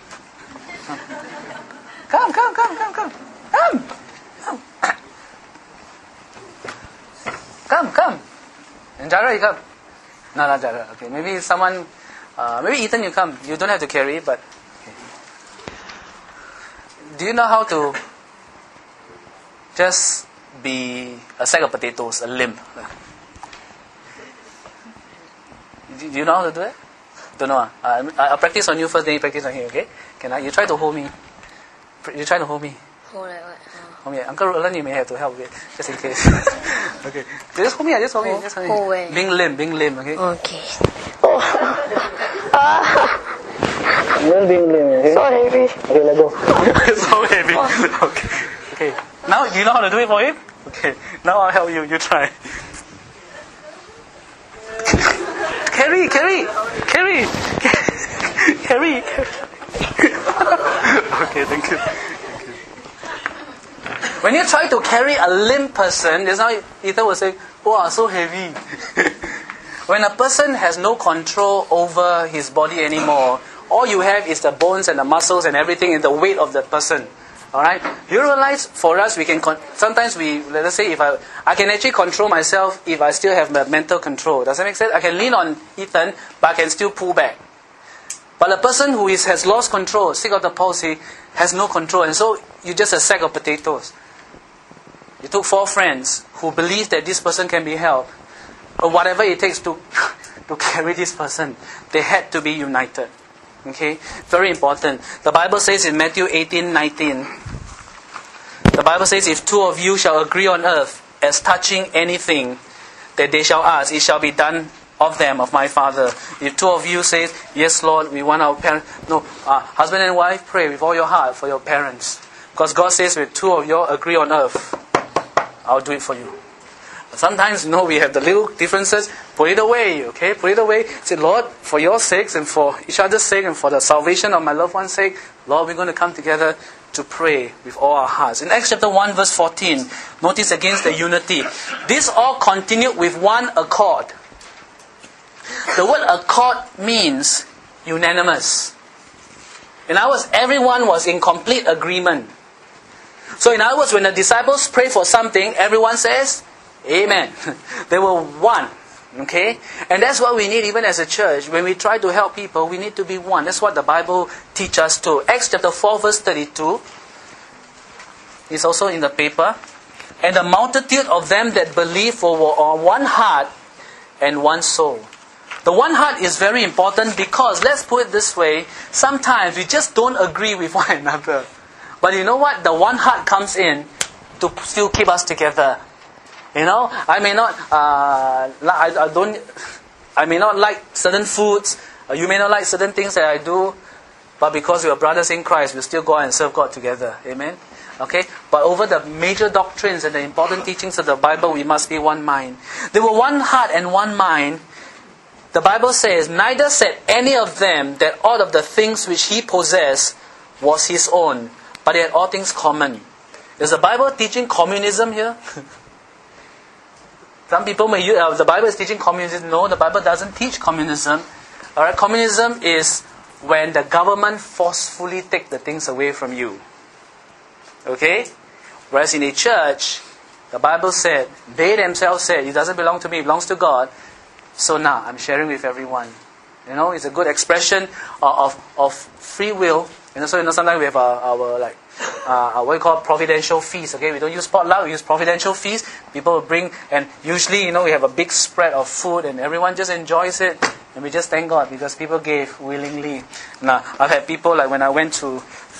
Come, come, come, come, come. Come. Come. Come, come. And Jara, you come. No, not Jara. Okay, maybe someone, uh, maybe Ethan, you come. You don't have to carry, but... Okay. Do you know how to just be a sack of potatoes, a limb? Do you know how to do it? Don't know. Uh, I'll practice on you first, then you practice on him, okay? Can I? You try to hold me. You try to hold me. Hold like what? Oh. Hold me. Uncle Roland, you may have to help with, just in case. Okay. Just hold me. Just hold me. Just hold me. Hold where? Being limb, being limb, okay? Okay. Just being limb, okay? So heavy. Okay, let go. So heavy. Okay. Okay. Now you know how to do it for him? Okay. Now I'll help you. You try. Carry, carry, carry, carry. Okay, thank you. Thank you. When you try to carry a limp person, that's how Ethan will say, "Wow, so heavy." When a person has no control over his body anymore, all you have is the bones and the muscles and everything and the weight of the person. Alright? You realize for us, we can con- sometimes we, let's say, if I I can actually control myself if I still have my mental control. Does that make sense? I can lean on Ethan, but I can still pull back. But a person who is has lost control, sick of the palsy, has no control, and so you're just a sack of potatoes. You took four friends who believe that this person can be helped, or whatever it takes to to carry this person. They had to be united. Okay, very important. The Bible says in Matthew eighteen nineteen, the Bible says, if two of you shall agree on earth as touching anything that they shall ask, it shall be done of them, of my Father. If two of you say, yes Lord, we want our parents, no, uh, husband and wife, pray with all your heart for your parents. Because God says, with two of you agree on earth, I'll do it for you. Sometimes, you know, we have the little differences. Put it away, okay? Put it away. Say, Lord, for your sakes and for each other's sake and for the salvation of my loved one's sake, Lord, we're going to come together to pray with all our hearts. In Acts chapter one, verse fourteen, notice against the unity. This all continued with one accord. The word accord means unanimous. In other words, everyone was in complete agreement. So in other words, when the disciples pray for something, everyone says, Amen. They were one. Okay? And that's what we need even as a church. When we try to help people, we need to be one. That's what the Bible teaches us to. Acts chapter four verse thirty-two is also in the paper. And the multitude of them that believed were on one heart and one soul. The one heart is very important because, let's put it this way, sometimes we just don't agree with one another. But you know what? The one heart comes in to still keep us together. You know, I may not, uh, I, I don't, I may not like certain foods. Uh, you may not like certain things that I do, but because we are brothers in Christ, we'll still go out and serve God together. Amen. Okay. But over the major doctrines and the important teachings of the Bible, we must be one mind. They were one heart and one mind. The Bible says, neither said any of them that all of the things which he possessed was his own, but they had all things common. Is the Bible teaching communism here? Some people may use, uh, the Bible is teaching communism. No, the Bible doesn't teach communism. Alright, communism is when the government forcefully take the things away from you. Okay? Whereas in a church, the Bible said, they themselves said, it doesn't belong to me, it belongs to God. So now, I'm sharing with everyone. You know, it's a good expression of, of, of free will. And so, you know, sometimes we have our, our like, uh, what we call providential feast. Okay, we don't use potluck, we use providential feast. People will bring, and usually, you know, we have a big spread of food, and everyone just enjoys it, and we just thank God because people gave willingly. Now, I've had people like when I went to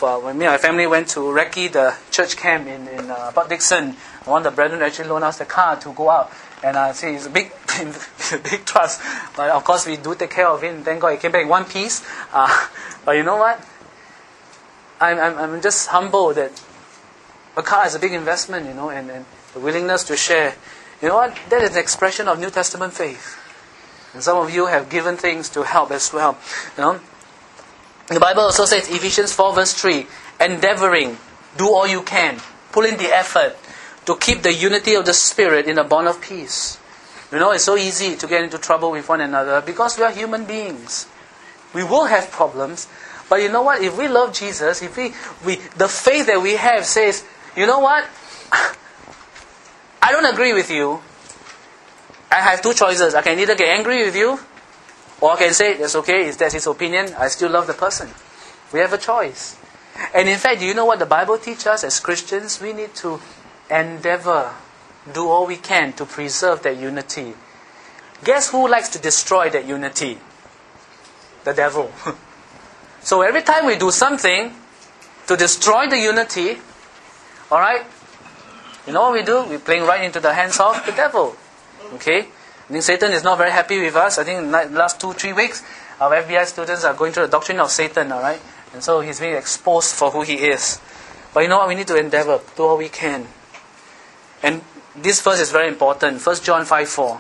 of uh, when me and my family went to Recce, the church camp in in uh, Port Dickson. One of the brethren actually loaned us the car to go out, and I uh, see it's a big, big trust. But of course, we do take care of it. Thank God, it came back in one piece. Uh, but you know what? I'm I'm I'm just humbled that a car is a big investment, you know, and, and the willingness to share. You know what? That is an expression of New Testament faith. And some of you have given things to help as well. You know, the Bible also says, Ephesians four verse three, endeavoring, do all you can, put in the effort to keep the unity of the Spirit in a bond of peace. You know, it's so easy to get into trouble with one another because we are human beings. We will have problems, but you know what? If we love Jesus, if we, we the faith that we have says, you know what? I don't agree with you. I have two choices. I can either get angry with you, or I can say, that's okay, if that's his opinion, I still love the person. We have a choice. And in fact, do you know what the Bible teaches us as Christians? We need to endeavor, do all we can to preserve that unity. Guess who likes to destroy that unity? The devil. So every time we do something to destroy the unity, alright, you know what we do? We're playing right into the hands of the devil. Okay? I think Satan is not very happy with us. I think in the last two, three weeks, our F B I students are going through the doctrine of Satan, alright? And so he's being exposed for who he is. But you know what? We need to endeavor, do all we can. And this verse is very important. First John five four.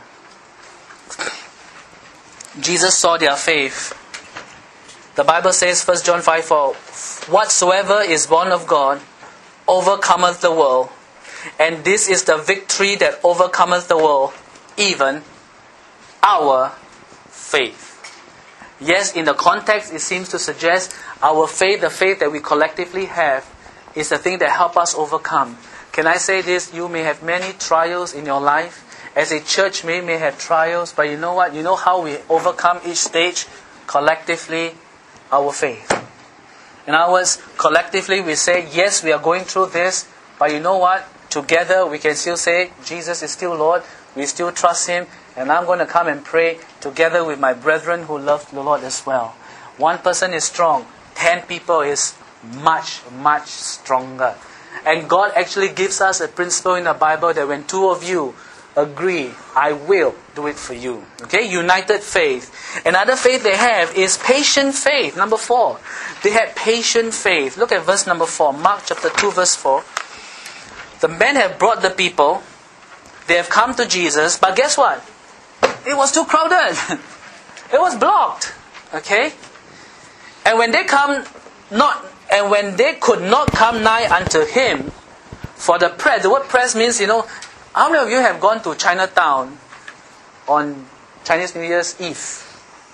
Jesus saw their faith. The Bible says, First John five four, whatsoever is born of God overcometh the world. And this is the victory that overcometh the world, even our faith. Yes, in the context, it seems to suggest our faith, the faith that we collectively have, is the thing that helps us overcome. Can I say this? You may have many trials in your life. As a church, we may have trials, but you know what? You know how we overcome each stage? Collectively, our faith. In other words, collectively we say, yes, we are going through this, but you know what? Together we can still say, Jesus is still Lord, we still trust Him, and I'm going to come and pray together with my brethren who love the Lord as well. One person is strong, ten people is much, much stronger. And God actually gives us a principle in the Bible that when two of you agree, I will do it for you. Okay, united faith. Another faith they have is patient faith. Number four, they had patient faith. Look at verse number four, Mark chapter two verse four. The men have brought the people. They have come to Jesus, but guess what? It was too crowded. It was blocked. Okay? And when they come not and when they could not come nigh unto him for the press, the word press means, you know, how many of you have gone to Chinatown on Chinese New Year's Eve?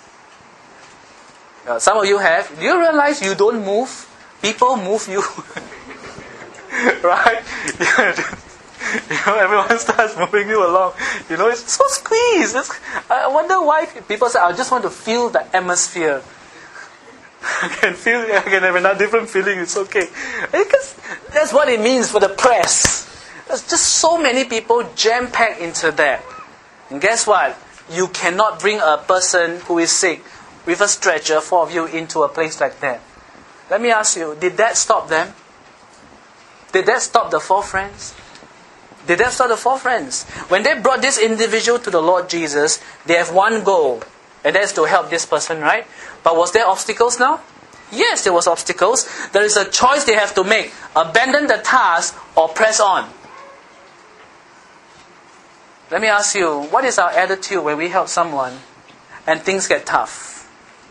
Uh, some of you have. Do you realize you don't move? People move you. Right? You know, everyone starts moving you along. You know, it's so squeezed. It's, I wonder why people say, I just want to feel the atmosphere. I can feel, I can have another different feeling, it's okay. Because that's what it means for the press. There's just so many people jam-packed into that. And guess what? You cannot bring a person who is sick with a stretcher, four of you, into a place like that. Let me ask you, did that stop them? Did that stop the four friends? Did that stop the four friends? When they brought this individual to the Lord Jesus, they have one goal, and that is to help this person, right? But was there obstacles now? Yes, there was obstacles. There is a choice they have to make. Abandon the task or press on. Let me ask you, what is our attitude when we help someone and things get tough?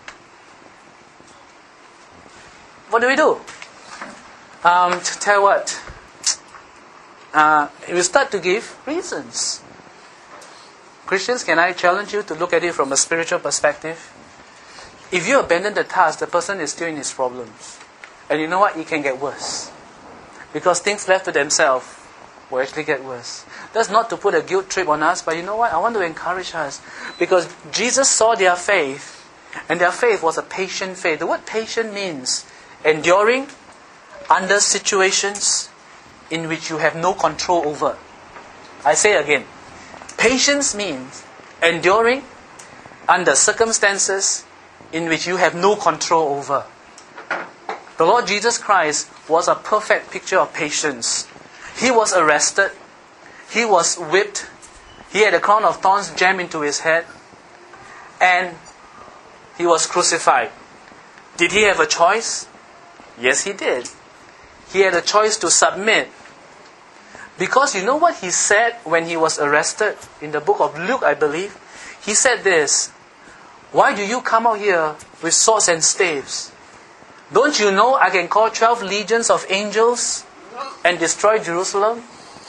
What do we do? Um, to tell what? Uh, we start to give reasons. Christians, can I challenge you to look at it from a spiritual perspective? If you abandon the task, the person is still in his problems. And you know what? It can get worse. Because things left to themselves will actually get worse. That's not to put a guilt trip on us, but you know what? I want to encourage us. Because Jesus saw their faith, and their faith was a patient faith. The word patient means enduring under situations in which you have no control over. I say again, patience means enduring under circumstances in which you have no control over. The Lord Jesus Christ was a perfect picture of patience. He was arrested. He was whipped. He had a crown of thorns jammed into his head. And he was crucified. Did he have a choice? Yes, he did. He had a choice to submit. Because you know what he said when he was arrested? In the book of Luke, I believe. He said this, "Why do you come out here with swords and staves? Don't you know I can call twelve legions of angels and destroy Jerusalem?"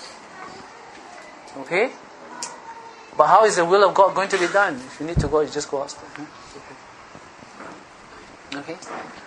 Okay? But how is the will of God going to be done? If you need to go, you just go outside. Okay?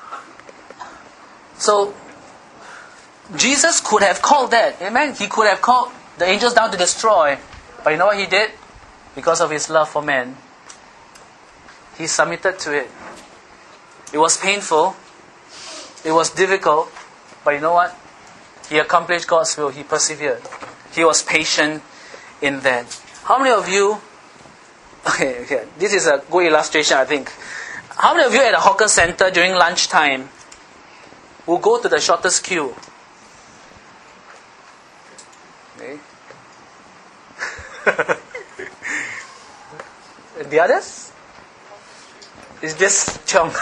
So, Jesus could have called that. Amen? He could have called the angels down to destroy. But you know what he did? Because of his love for man, he submitted to it. It was painful. It was difficult. But you know what? He accomplished God's will. He persevered. He was patient in that. How many of you... Okay, okay. This is a good illustration, I think. How many of you at a hawker center during lunchtime will go to the shortest queue? Okay. The others? It's just Chong.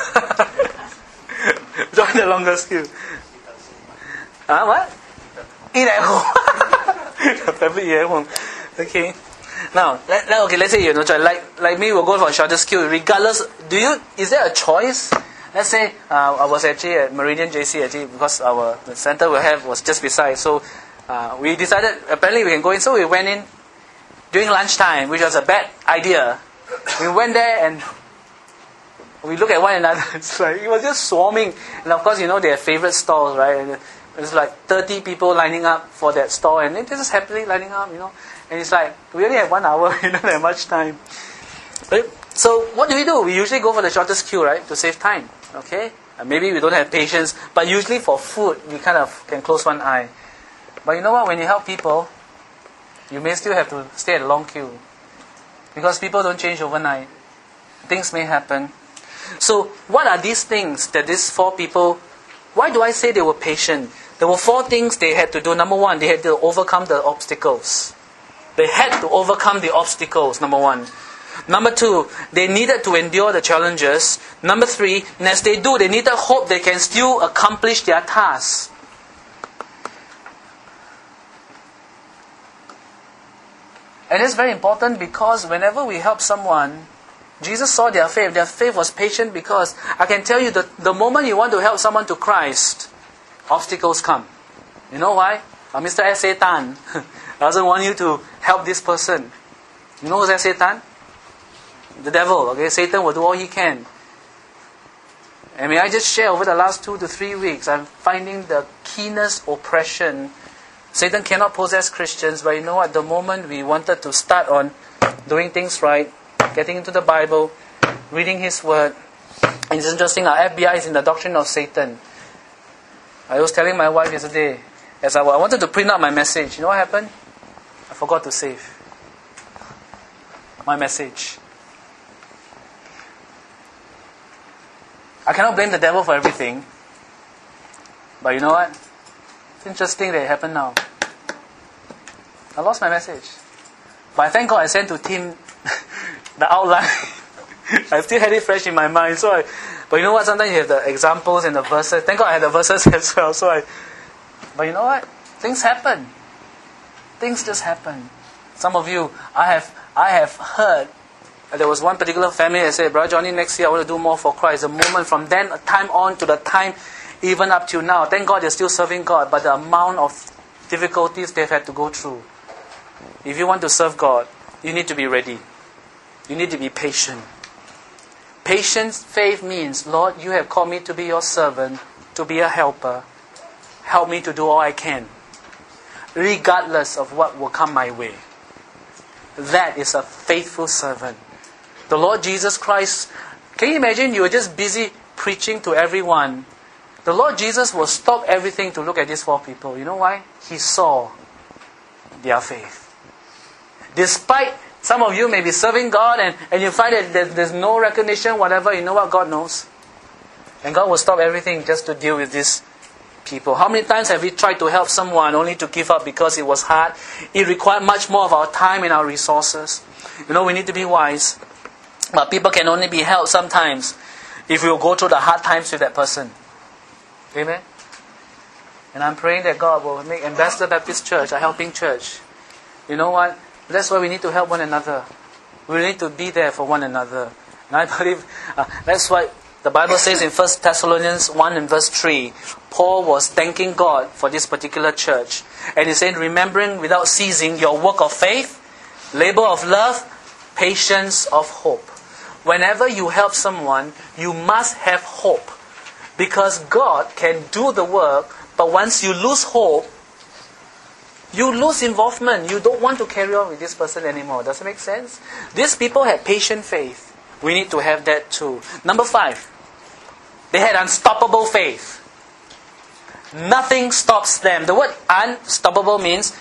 Join the longest queue. Ah, what? Eat at home. Family eat at home. Okay. Now, let, let, okay, let's say you know, like like me, we'll go for shortest queue. Regardless, do you? Is there a choice? Let's say uh, I was actually at Meridian J C actually because our the center we have was just beside. So uh, we decided apparently we can go in. So we went in during lunchtime, which was a bad idea. We went there and we looked at one another. It's like it was just swarming. And of course, you know, they have favorite stalls, right? And it's like thirty people lining up for that stall, and they're just happily lining up, you know. And it's like, we only have one hour, we don't have much time. Right? So what do we do? We usually go for the shortest queue, right? To save time. Okay? And maybe we don't have patience, but usually for food, we kind of can close one eye. But you know what? When you help people, you may still have to stay at a long queue. Because people don't change overnight. Things may happen. So what are these things that these four people... Why do I say they were patient? There were four things they had to do. Number one, they had to overcome the obstacles. They had to overcome the obstacles, number one. Number two, they needed to endure the challenges. Number three, and as they do, they needed hope they can still accomplish their tasks. And it's very important because whenever we help someone, Jesus saw their faith. Their faith was patient because I can tell you that the moment you want to help someone to Christ, obstacles come. You know why? Uh, Mister S. Satan doesn't want you to help this person. You know who's S. Satan? The devil. Okay, Satan will do all he can. And may I just share over the last two to three weeks, I'm finding the keenest oppression. Satan cannot possess Christians, but you know what? The moment we wanted to start on doing things right, getting into the Bible, reading His Word, and it's interesting, our F B I is in the doctrine of Satan. I was telling my wife yesterday, as I, I wanted to print out my message. You know what happened? I forgot to save my message. I cannot blame the devil for everything. But you know what? It's interesting that it happened now. I lost my message. But I thank God I sent to Tim the outline. I still had it fresh in my mind. So I, but you know what? Sometimes you have the examples and the verses. Thank God I had the verses as well. So I, but you know what? Things happen. Things just happen. Some of you, I have, I have heard. There was one particular family that said, "Brother Johnny, next year I want to do more for Christ." The moment from then time on to the time, even up till now, thank God they're still serving God. But the amount of difficulties they've had to go through. If you want to serve God, you need to be ready. You need to be patient. Patience, faith means, Lord, you have called me to be your servant, to be a helper. Help me to do all I can, regardless of what will come my way. That is a faithful servant. The Lord Jesus Christ, can you imagine you were just busy preaching to everyone? The Lord Jesus will stop everything to look at these four people. You know why? He saw their faith. Despite some of you may be serving God and, and you find that there's, there's no recognition, whatever, you know what God knows? And God will stop everything just to deal with these people. How many times have we tried to help someone only to give up because it was hard? It required much more of our time and our resources. You know, we need to be wise. But people can only be helped sometimes if we will go through the hard times with that person. Amen? And I'm praying that God will make Ambassador Baptist Church a helping church. You know what? That's why we need to help one another. We need to be there for one another. And I believe uh, that's why the Bible says in First Thessalonians one and verse three, Paul was thanking God for this particular church. And he said, remembering without ceasing your work of faith, labor of love, patience of hope. Whenever you help someone, you must have hope. Because God can do the work, but once you lose hope, you lose involvement. You don't want to carry on with this person anymore. Does it make sense? These people had patient faith. We need to have that too. Number five, they had unstoppable faith. Nothing stops them. The word unstoppable means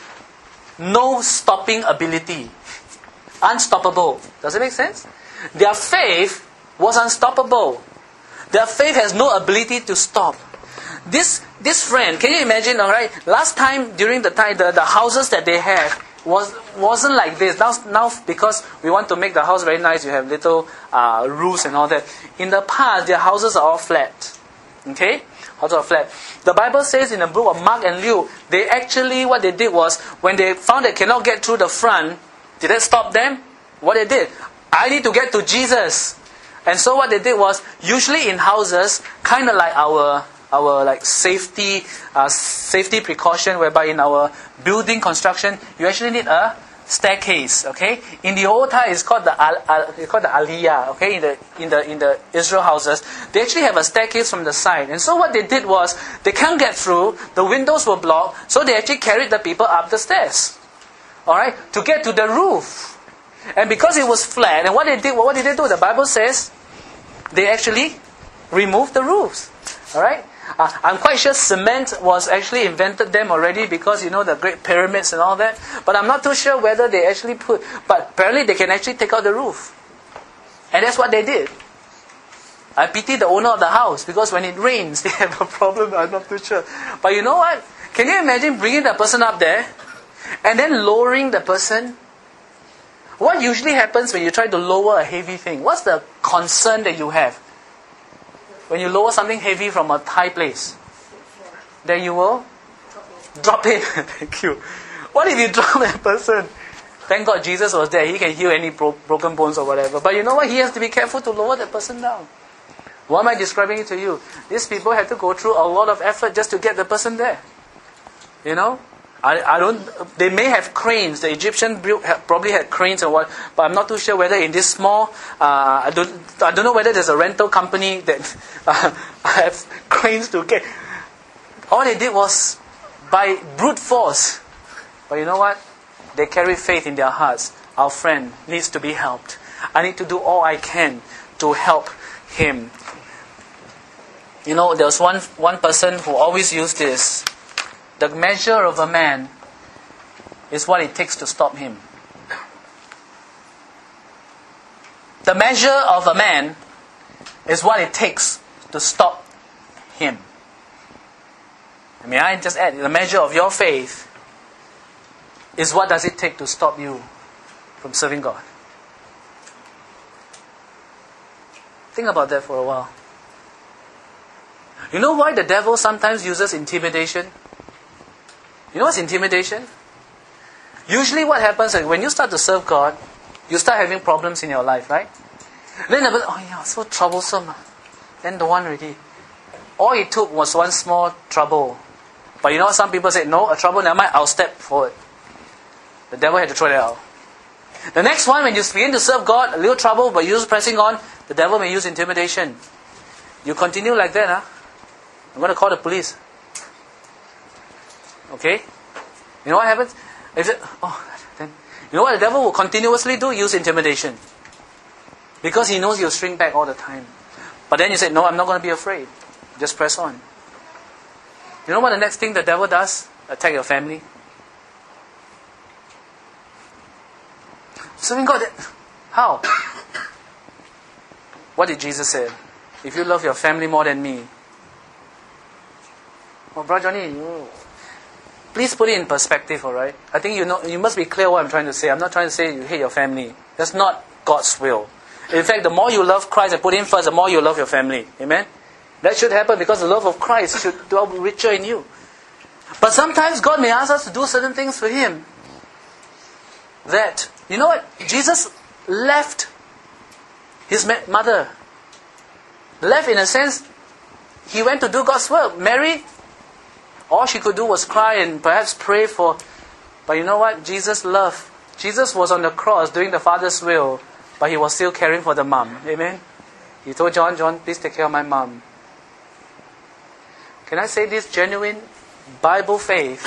no stopping ability. Unstoppable. Does it make sense? Their faith was unstoppable. Their faith has no ability to stop. This this friend, can you imagine, alright? Last time, during the time, the, the houses that they have was, wasn't like this. Now, now, because we want to make the house very nice, you have little uh, roofs and all that. In the past, their houses are all flat. Okay? Houses are flat. The Bible says in the book of Mark and Luke, they actually, what they did was, when they found they cannot get through the front, did that stop them? What they did? I need to get to Jesus. And so what they did was, usually in houses, kind of like our our like safety uh, safety precaution, whereby in our building construction, you actually need a staircase. Okay, in the old time, it's called the al, al, it's called the aliyah. Okay, in the in the in the Israel houses, they actually have a staircase from the side. And so what they did was, they can't get through. The windows were blocked, so they actually carried the people up the stairs. All right, to get to the roof. And because it was flat, and what they did, what did they do? The Bible says they actually removed the roofs. All right. Uh, I'm quite sure cement was actually invented them already, because you know the great pyramids and all that. But I'm not too sure whether they actually put. But apparently they can actually take out the roof, and that's what they did. I pity the owner of the house, because when it rains, they have a problem. I'm not too sure. But you know what? Can you imagine bringing the person up there, and then lowering the person? What usually happens when you try to lower a heavy thing? What's the concern that you have? When you lower something heavy from a high place, then you will drop it. Thank you. What if you drop that person? Thank God Jesus was there. He can heal any bro- broken bones or whatever. But you know what? He has to be careful to lower that person down. Why am I describing it to you? These people have to go through a lot of effort just to get the person there. You know? I, I don't. They may have cranes. The Egyptians built, have, probably had cranes and what. But I'm not too sure whether in this small. Uh, I don't. I don't know whether there's a rental company that uh, have cranes to get. All they did was by brute force. But you know what? They carry faith in their hearts. Our friend needs to be helped. I need to do all I can to help him. You know, there was one one person who always used this. The measure of a man is what it takes to stop him. The measure of a man is what it takes to stop him. I mean, I just add, the measure of your faith is what does it take to stop you from serving God. Think about that for a while. You know why the devil sometimes uses intimidation? You know what's intimidation? Usually what happens is when you start to serve God, you start having problems in your life, right? Then the person, oh yeah, so troublesome. Then the one already. All it took was one small trouble. But you know what some people say, no, a trouble, never mind, I'll step forward. The devil had to throw that out. The next one, when you begin to serve God, a little trouble, but you're just pressing on, the devil may use intimidation. You continue like that, huh? I'm going to call the police. Okay? You know what happens? If it, oh, then, you know what the devil will continuously do? Use intimidation. Because he knows you'll shrink back all the time. But then you say, no, I'm not going to be afraid. Just press on. You know what the next thing the devil does? Attack your family. Serving God, how? What did Jesus say? if you love your family more than me. Oh, Brother Johnny, you, please put it in perspective, alright? I think you know you must be clear what I'm trying to say. I'm not trying to say you hate your family. That's not God's will. In fact, the more you love Christ and put Him first, the more you love your family. Amen? That should happen because the love of Christ should dwell richer in you. But sometimes God may ask us to do certain things for Him. That, you know what? Jesus left His mother. Left in a sense, He went to do God's work. Mary, all she could do was cry and perhaps pray for. But you know what? Jesus loved. Jesus was on the cross doing the Father's will, but He was still caring for the mom. Amen? He told John, John, please take care of my mom. Can I say this? Genuine Bible faith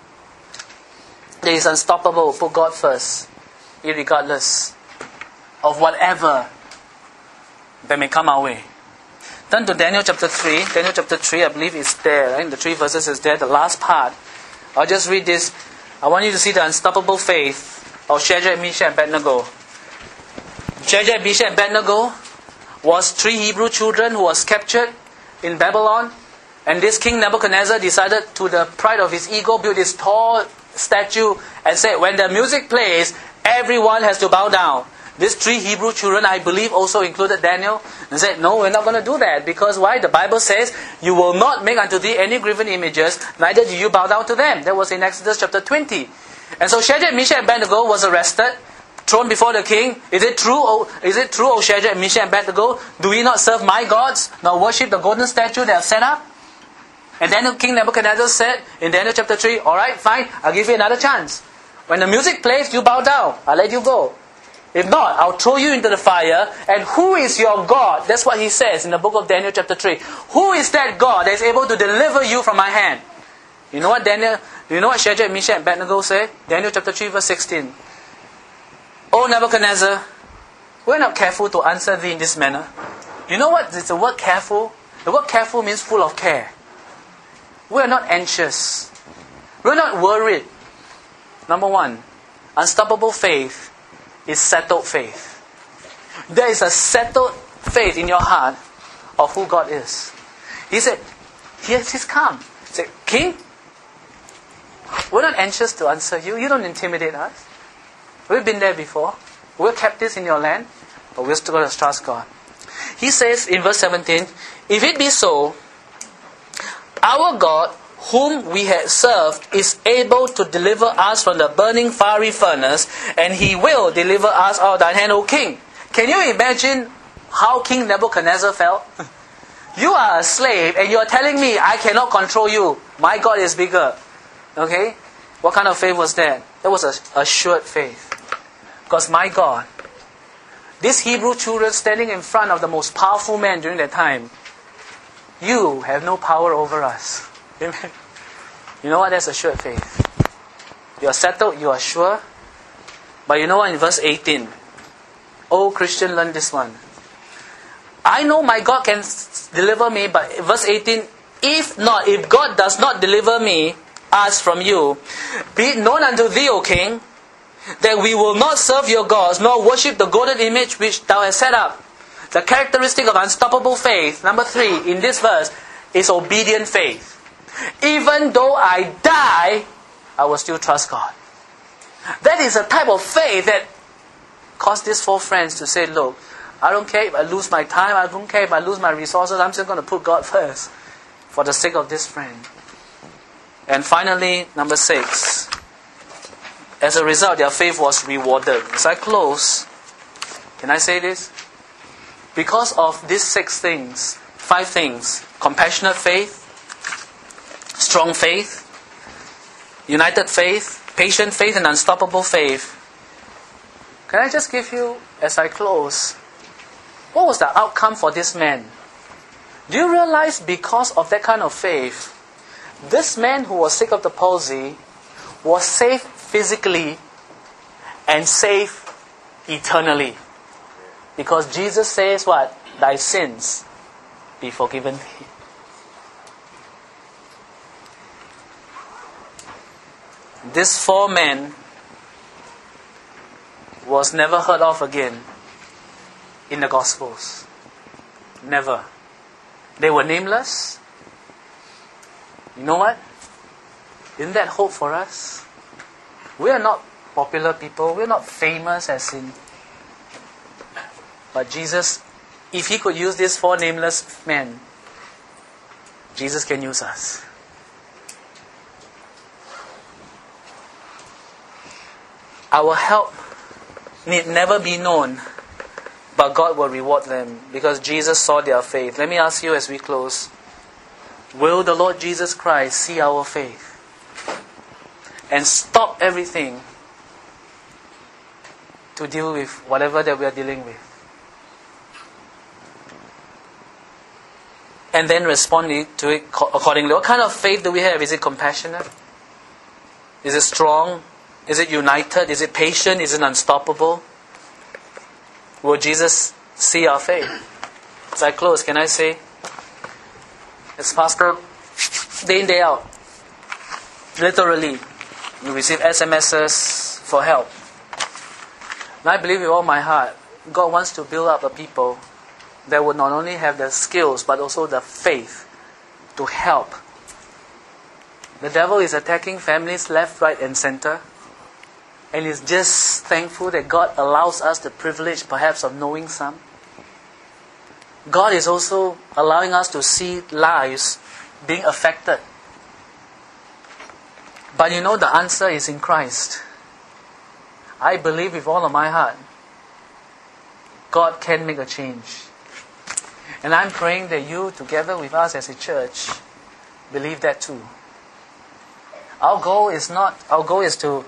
that is unstoppable. Put God first, irregardless of whatever that may come our way. Turn to Daniel chapter three. Daniel chapter three, I believe, is there. Right? The three verses is there. The last part. I'll just read this. I want you to see the unstoppable faith of Shadrach, Meshach, and Abednego. Shadrach, Meshach, and Abednego was three Hebrew children who was captured in Babylon. And this King Nebuchadnezzar decided, to the pride of his ego, build this tall statue and said, when the music plays, everyone has to bow down. These three Hebrew children, I believe, also included Daniel. And said, no, we're not going to do that. Because why? The Bible says, you will not make unto thee any graven images, neither do you bow down to them. That was in Exodus chapter twenty. And so Shadrach, Meshach, and Abednego was arrested, thrown before the king. Is it true, oh, is it true, O Shadrach, Meshach, and Abednego? Do we not serve my gods, nor worship the golden statue that I have set up? And then King Nebuchadnezzar said in Daniel chapter three, alright, fine, I'll give you another chance. When the music plays, you bow down. I'll let you go. If not, I'll throw you into the fire. And who is your God? That's what he says in the book of Daniel chapter three. Who is that God that is able to deliver you from my hand? You know what Daniel, you know what Shadrach, Meshach, and Abednego say? Daniel chapter three verse sixteen. O Nebuchadnezzar, we're not careful to answer thee in this manner. You know what is the word careful? The word careful means full of care. We're not anxious. We're not worried. Number one, unstoppable faith is settled faith. There is a settled faith in your heart of who God is. He said, yes, He's come. He said, King, we're not anxious to answer you. You don't intimidate us. We've been there before. We're captives in your land, but we're still going to trust God. He says in verse seventeen, if it be so, our God, whom we have served, is able to deliver us from the burning fiery furnace, and He will deliver us out of thine hand, O King. Can you imagine how King Nebuchadnezzar felt? You are a slave, and you are telling me I cannot control you. My God is bigger. Okay? What kind of faith was that? That was a assured faith. Because my God, these Hebrew children standing in front of the most powerful man during that time, you have no power over us. Amen. You know what? That's assured faith. You are settled, you are sure. But you know what? In verse eighteen, oh Christian, learn this one. I know my God can deliver me, but verse eighteen, if not, if God does not deliver me, us from you, be it known unto thee, O King, that we will not serve your gods, nor worship the golden image which thou hast set up. The characteristic of unstoppable faith, number three, in this verse, is obedient faith. Even though I die, I will still trust God. That is a type of faith that caused these four friends to say, look, I don't care if I lose my time, I don't care if I lose my resources, I'm just going to put God first for the sake of this friend. And finally, number six, as a result, their faith was rewarded. As I close, can I say this? Because of these six things, five things, compassionate faith, strong faith, united faith, patient faith, and unstoppable faith. Can I just give you, as I close, what was the outcome for this man? Do you realize because of that kind of faith, this man who was sick of the palsy was saved physically and saved eternally? Because Jesus says what? Thy sins be forgiven thee. This four men was never heard of again in the Gospels. Never. They were nameless. You know what? Isn't that hope for us? We are not popular people. We are not famous as in. But Jesus, if He could use these four nameless men, Jesus can use us. Our help need never be known, but God will reward them because Jesus saw their faith. Let me ask you as we close, will the Lord Jesus Christ see our faith and stop everything to deal with whatever that we are dealing with? And then respond to it accordingly. What kind of faith do we have? Is it compassionate? Is it strong? Is it united? Is it patient? Is it unstoppable? Will Jesus see our faith? As I close, can I say, as pastor, day in, day out, literally, you receive S M Ses for help. And I believe with all my heart, God wants to build up a people that would not only have the skills, but also the faith to help. The devil is attacking families left, right, and center. And is just thankful that God allows us the privilege perhaps of knowing some. God is also allowing us to see lives being affected. But you know the answer is in Christ. I believe with all of my heart, God can make a change. And I'm praying that you, together with us as a church, believe that too. Our goal is not, our goal is to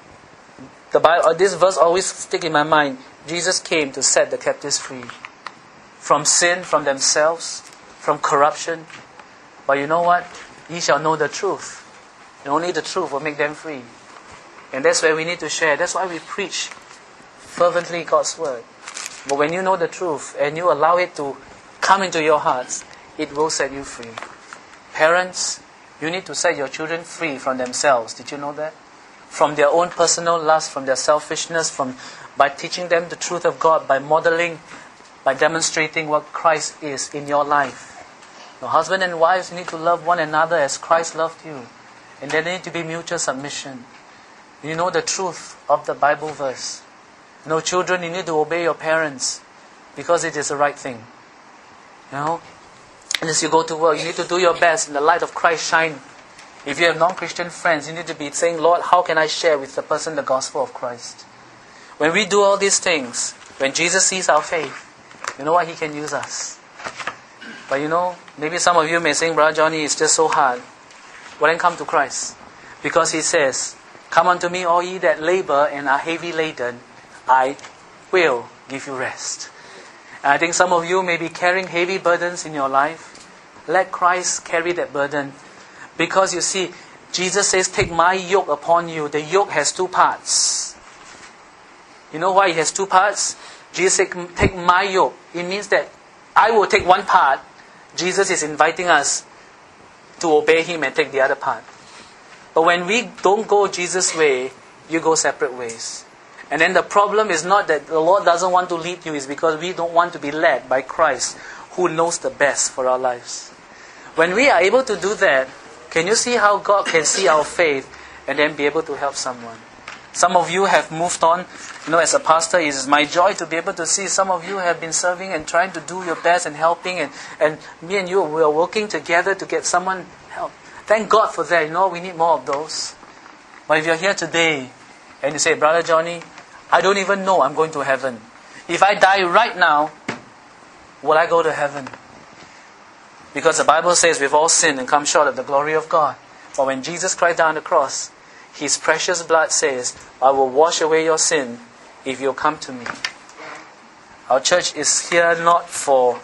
The Bible, this verse always stick in my mind. Jesus came to set the captives free from sin, from themselves, from corruption. But you know what? Ye shall know the truth. And only the truth will make them free. And that's where we need to share. That's why we preach fervently God's word. But when you know the truth and you allow it to come into your hearts, it will set you free. Parents, you need to set your children free from themselves. Did you know that? From their own personal lust, from their selfishness, from by teaching them the truth of God, by modeling, by demonstrating what Christ is in your life. Your husband and wives need to love one another as Christ loved you. And there need to be mutual submission. You know the truth of the Bible verse. You know, children, you need to obey your parents because it is the right thing. You know? And as you go to work, you need to do your best and the light of Christ shine. If you have non-Christian friends, you need to be saying, Lord, how can I share with the person the gospel of Christ? When we do all these things, when Jesus sees our faith, you know what? He can use us. But you know, maybe some of you may say, Brother Johnny, it's just so hard. Well, then come to Christ. Because He says, come unto me, all ye that labor and are heavy laden, I will give you rest. And I think some of you may be carrying heavy burdens in your life. Let Christ carry that burden. Because you see, Jesus says, take my yoke upon you. The yoke has two parts. You know why it has two parts? Jesus said, take my yoke. It means that I will take one part. Jesus is inviting us to obey Him and take the other part. But when we don't go Jesus' way, you go separate ways. And then the problem is not that the Lord doesn't want to lead you, it's because we don't want to be led by Christ, who knows the best for our lives. When we are able to do that, can you see how God can see our faith and then be able to help someone? Some of you have moved on. You know, as a pastor, it is my joy to be able to see some of you have been serving and trying to do your best and helping. And, and me and you, we are working together to get someone help. Thank God for that. You know, we need more of those. But if you're here today and you say, Brother Johnny, I don't even know I'm going to heaven. If I die right now, will I go to heaven? Because the Bible says we've all sinned and come short of the glory of God. But when Jesus Christ died on the cross, His precious blood says, I will wash away your sin if you'll come to me. Our church is here not for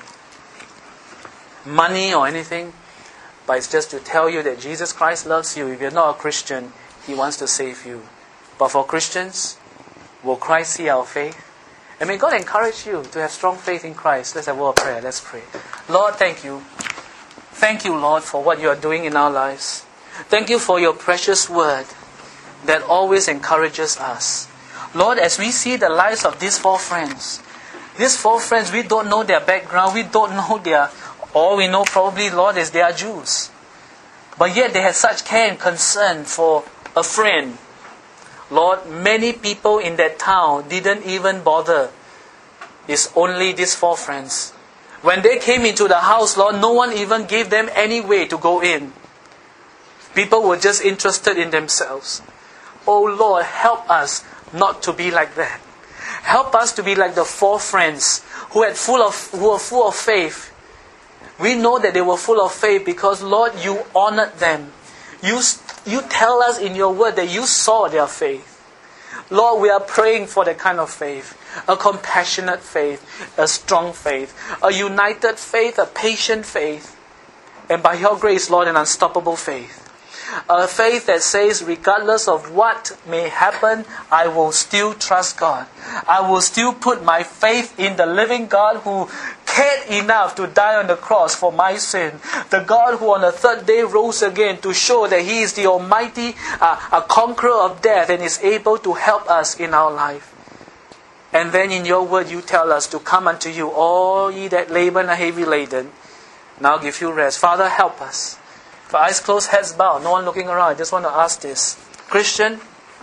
money or anything, but it's just to tell you that Jesus Christ loves you. If you're not a Christian, He wants to save you. But for Christians, will Christ see our faith? And may God encourage you to have strong faith in Christ. Let's have a word of prayer. Let's pray. Lord, thank you. Thank you, Lord, for what you are doing in our lives. Thank you for your precious word that always encourages us. Lord, as we see the lives of these four friends, these four friends, we don't know their background, we don't know their All we know probably, Lord, is they are Jews. But yet they had such care and concern for a friend. Lord, many people in that town didn't even bother. It's only these four friends. When they came into the house, Lord, no one even gave them any way to go in. People were just interested in themselves. Oh Lord, help us not to be like that. Help us to be like the four friends who had full of who were full of faith. We know that they were full of faith because, Lord, you honored them. You, you tell us in your word that you saw their faith. Lord, we are praying for that kind of faith. A compassionate faith, a strong faith, a united faith, a patient faith. And by your grace, Lord, an unstoppable faith. A faith that says, regardless of what may happen, I will still trust God. I will still put my faith in the living God who cared enough to die on the cross for my sin. The God who on the third day rose again to show that He is the Almighty, uh, a conqueror of death, and is able to help us in our life. And then in your word you tell us to come unto you, all ye that labor and are heavy laden, and I'll give you rest. Father, help us. For eyes closed, heads bowed, no one looking around. I just want to ask this. Christian,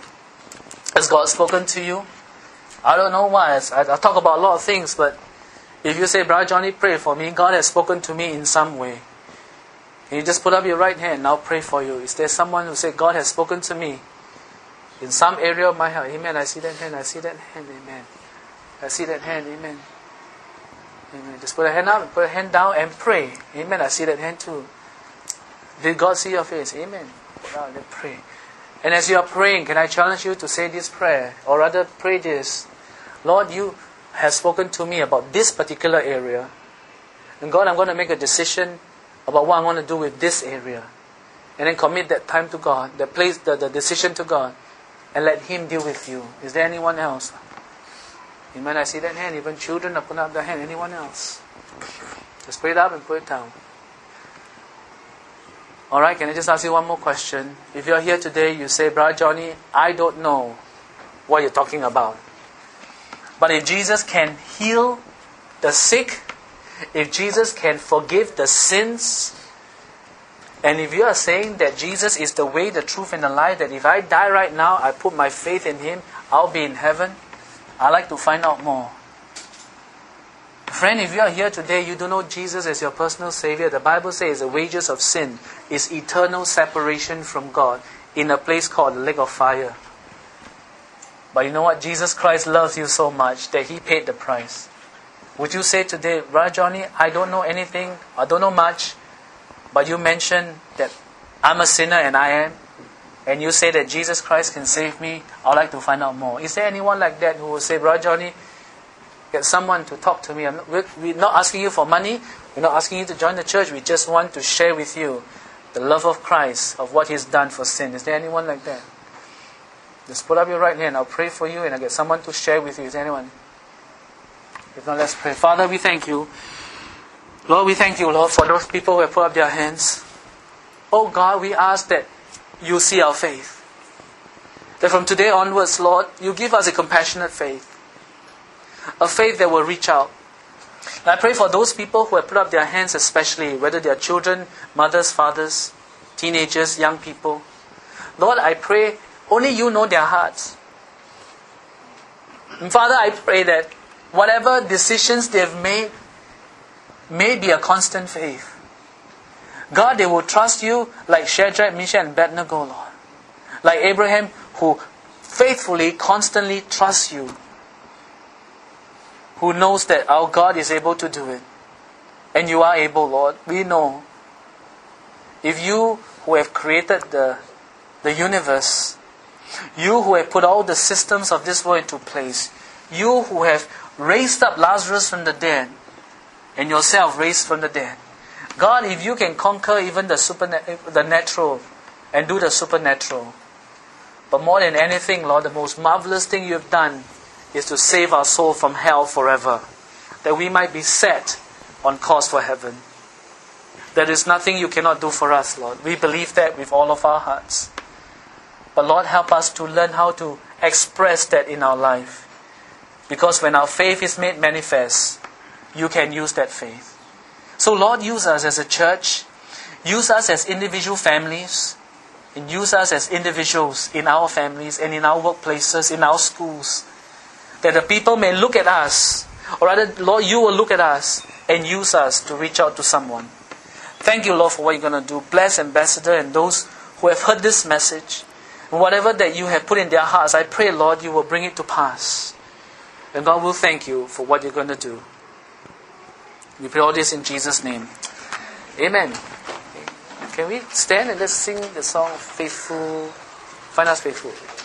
has God spoken to you? I don't know why. I, I talk about a lot of things, but if you say, Brother Johnny, pray for me, God has spoken to me in some way. Can you just put up your right hand and I'll pray for you? Is there someone who said, God has spoken to me in some area of my heart? Amen. I see that hand. I see that hand. Amen. I see that hand. Amen. Amen. Just put a hand up and put a hand down and pray. Amen. I see that hand too. Did God see your face? Amen. Now let's pray. And as you are praying, can I challenge you to say this prayer? Or rather, pray this. Lord, you have spoken to me about this particular area. And God, I'm going to make a decision about what I want to do with this area. And then commit that time to God, the place, the, the decision to God. And let Him deal with you. Is there anyone else? Amen. I see that hand. Even children are putting up their hand. Anyone else? Just put it up and put it down. Alright, can I just ask you one more question? If you're here today, you say, Brother Johnny, I don't know what you're talking about. But if Jesus can heal the sick, if Jesus can forgive the sins, and if you are saying that Jesus is the way, the truth, and the life, that if I die right now, I put my faith in Him, I'll be in heaven, I'd like to find out more. Friend, if you are here today, you don't know Jesus as your personal Savior. The Bible says the wages of sin is eternal separation from God in a place called the lake of fire. But you know what? Jesus Christ loves you so much that He paid the price. Would you say today, Brother Johnny, I don't know anything, I don't know much, but you mentioned that I'm a sinner and I am, and you say that Jesus Christ can save me, I'd like to find out more. Is there anyone like that who will say, Brother Johnny, get someone to talk to me. I'm not, we're, we're not asking you for money. We're not asking you to join the church. We just want to share with you the love of Christ, of what He's done for sin. Is there anyone like that? Just put up your right hand. I'll pray for you and I'll get someone to share with you. Is there anyone? If not, let's pray. Father, we thank you. Lord, we thank you, Lord, for those people who have put up their hands. Oh God, we ask that you see our faith. That from today onwards, Lord, you give us a compassionate faith. A faith that will reach out. And I pray for those people who have put up their hands, especially whether they are children, mothers, fathers, teenagers, young people. Lord, I pray only you know their hearts. And Father, I pray that whatever decisions they've made may be a constant faith. God, they will trust you like Shadrach, Meshach, and Abednego, Lord. Like Abraham, who faithfully, constantly trusts you. Who knows that our God is able to do it. And you are able, Lord. We know. If you who have created the, the universe, you who have put all the systems of this world into place, you who have raised up Lazarus from the dead, and yourself raised from the dead. God, if you can conquer even the supernatural, the natural, and do the supernatural. But more than anything, Lord, the most marvelous thing you have done is to save our soul from hell forever, that we might be set on course for heaven. There is nothing you cannot do for us, Lord. We believe that with all of our hearts. But Lord, help us to learn how to express that in our life. Because when our faith is made manifest, you can use that faith. So Lord, use us as a church, use us as individual families, and use us as individuals in our families and in our workplaces, in our schools, that the people may look at us, or rather, Lord, you will look at us and use us to reach out to someone. Thank you, Lord, for what you're going to do. Bless Ambassador and those who have heard this message. And whatever that you have put in their hearts, I pray, Lord, you will bring it to pass. And God will thank you for what you're going to do. We pray all this in Jesus' name. Amen. Can we stand and let's sing the song Faithful, Find Us Faithful.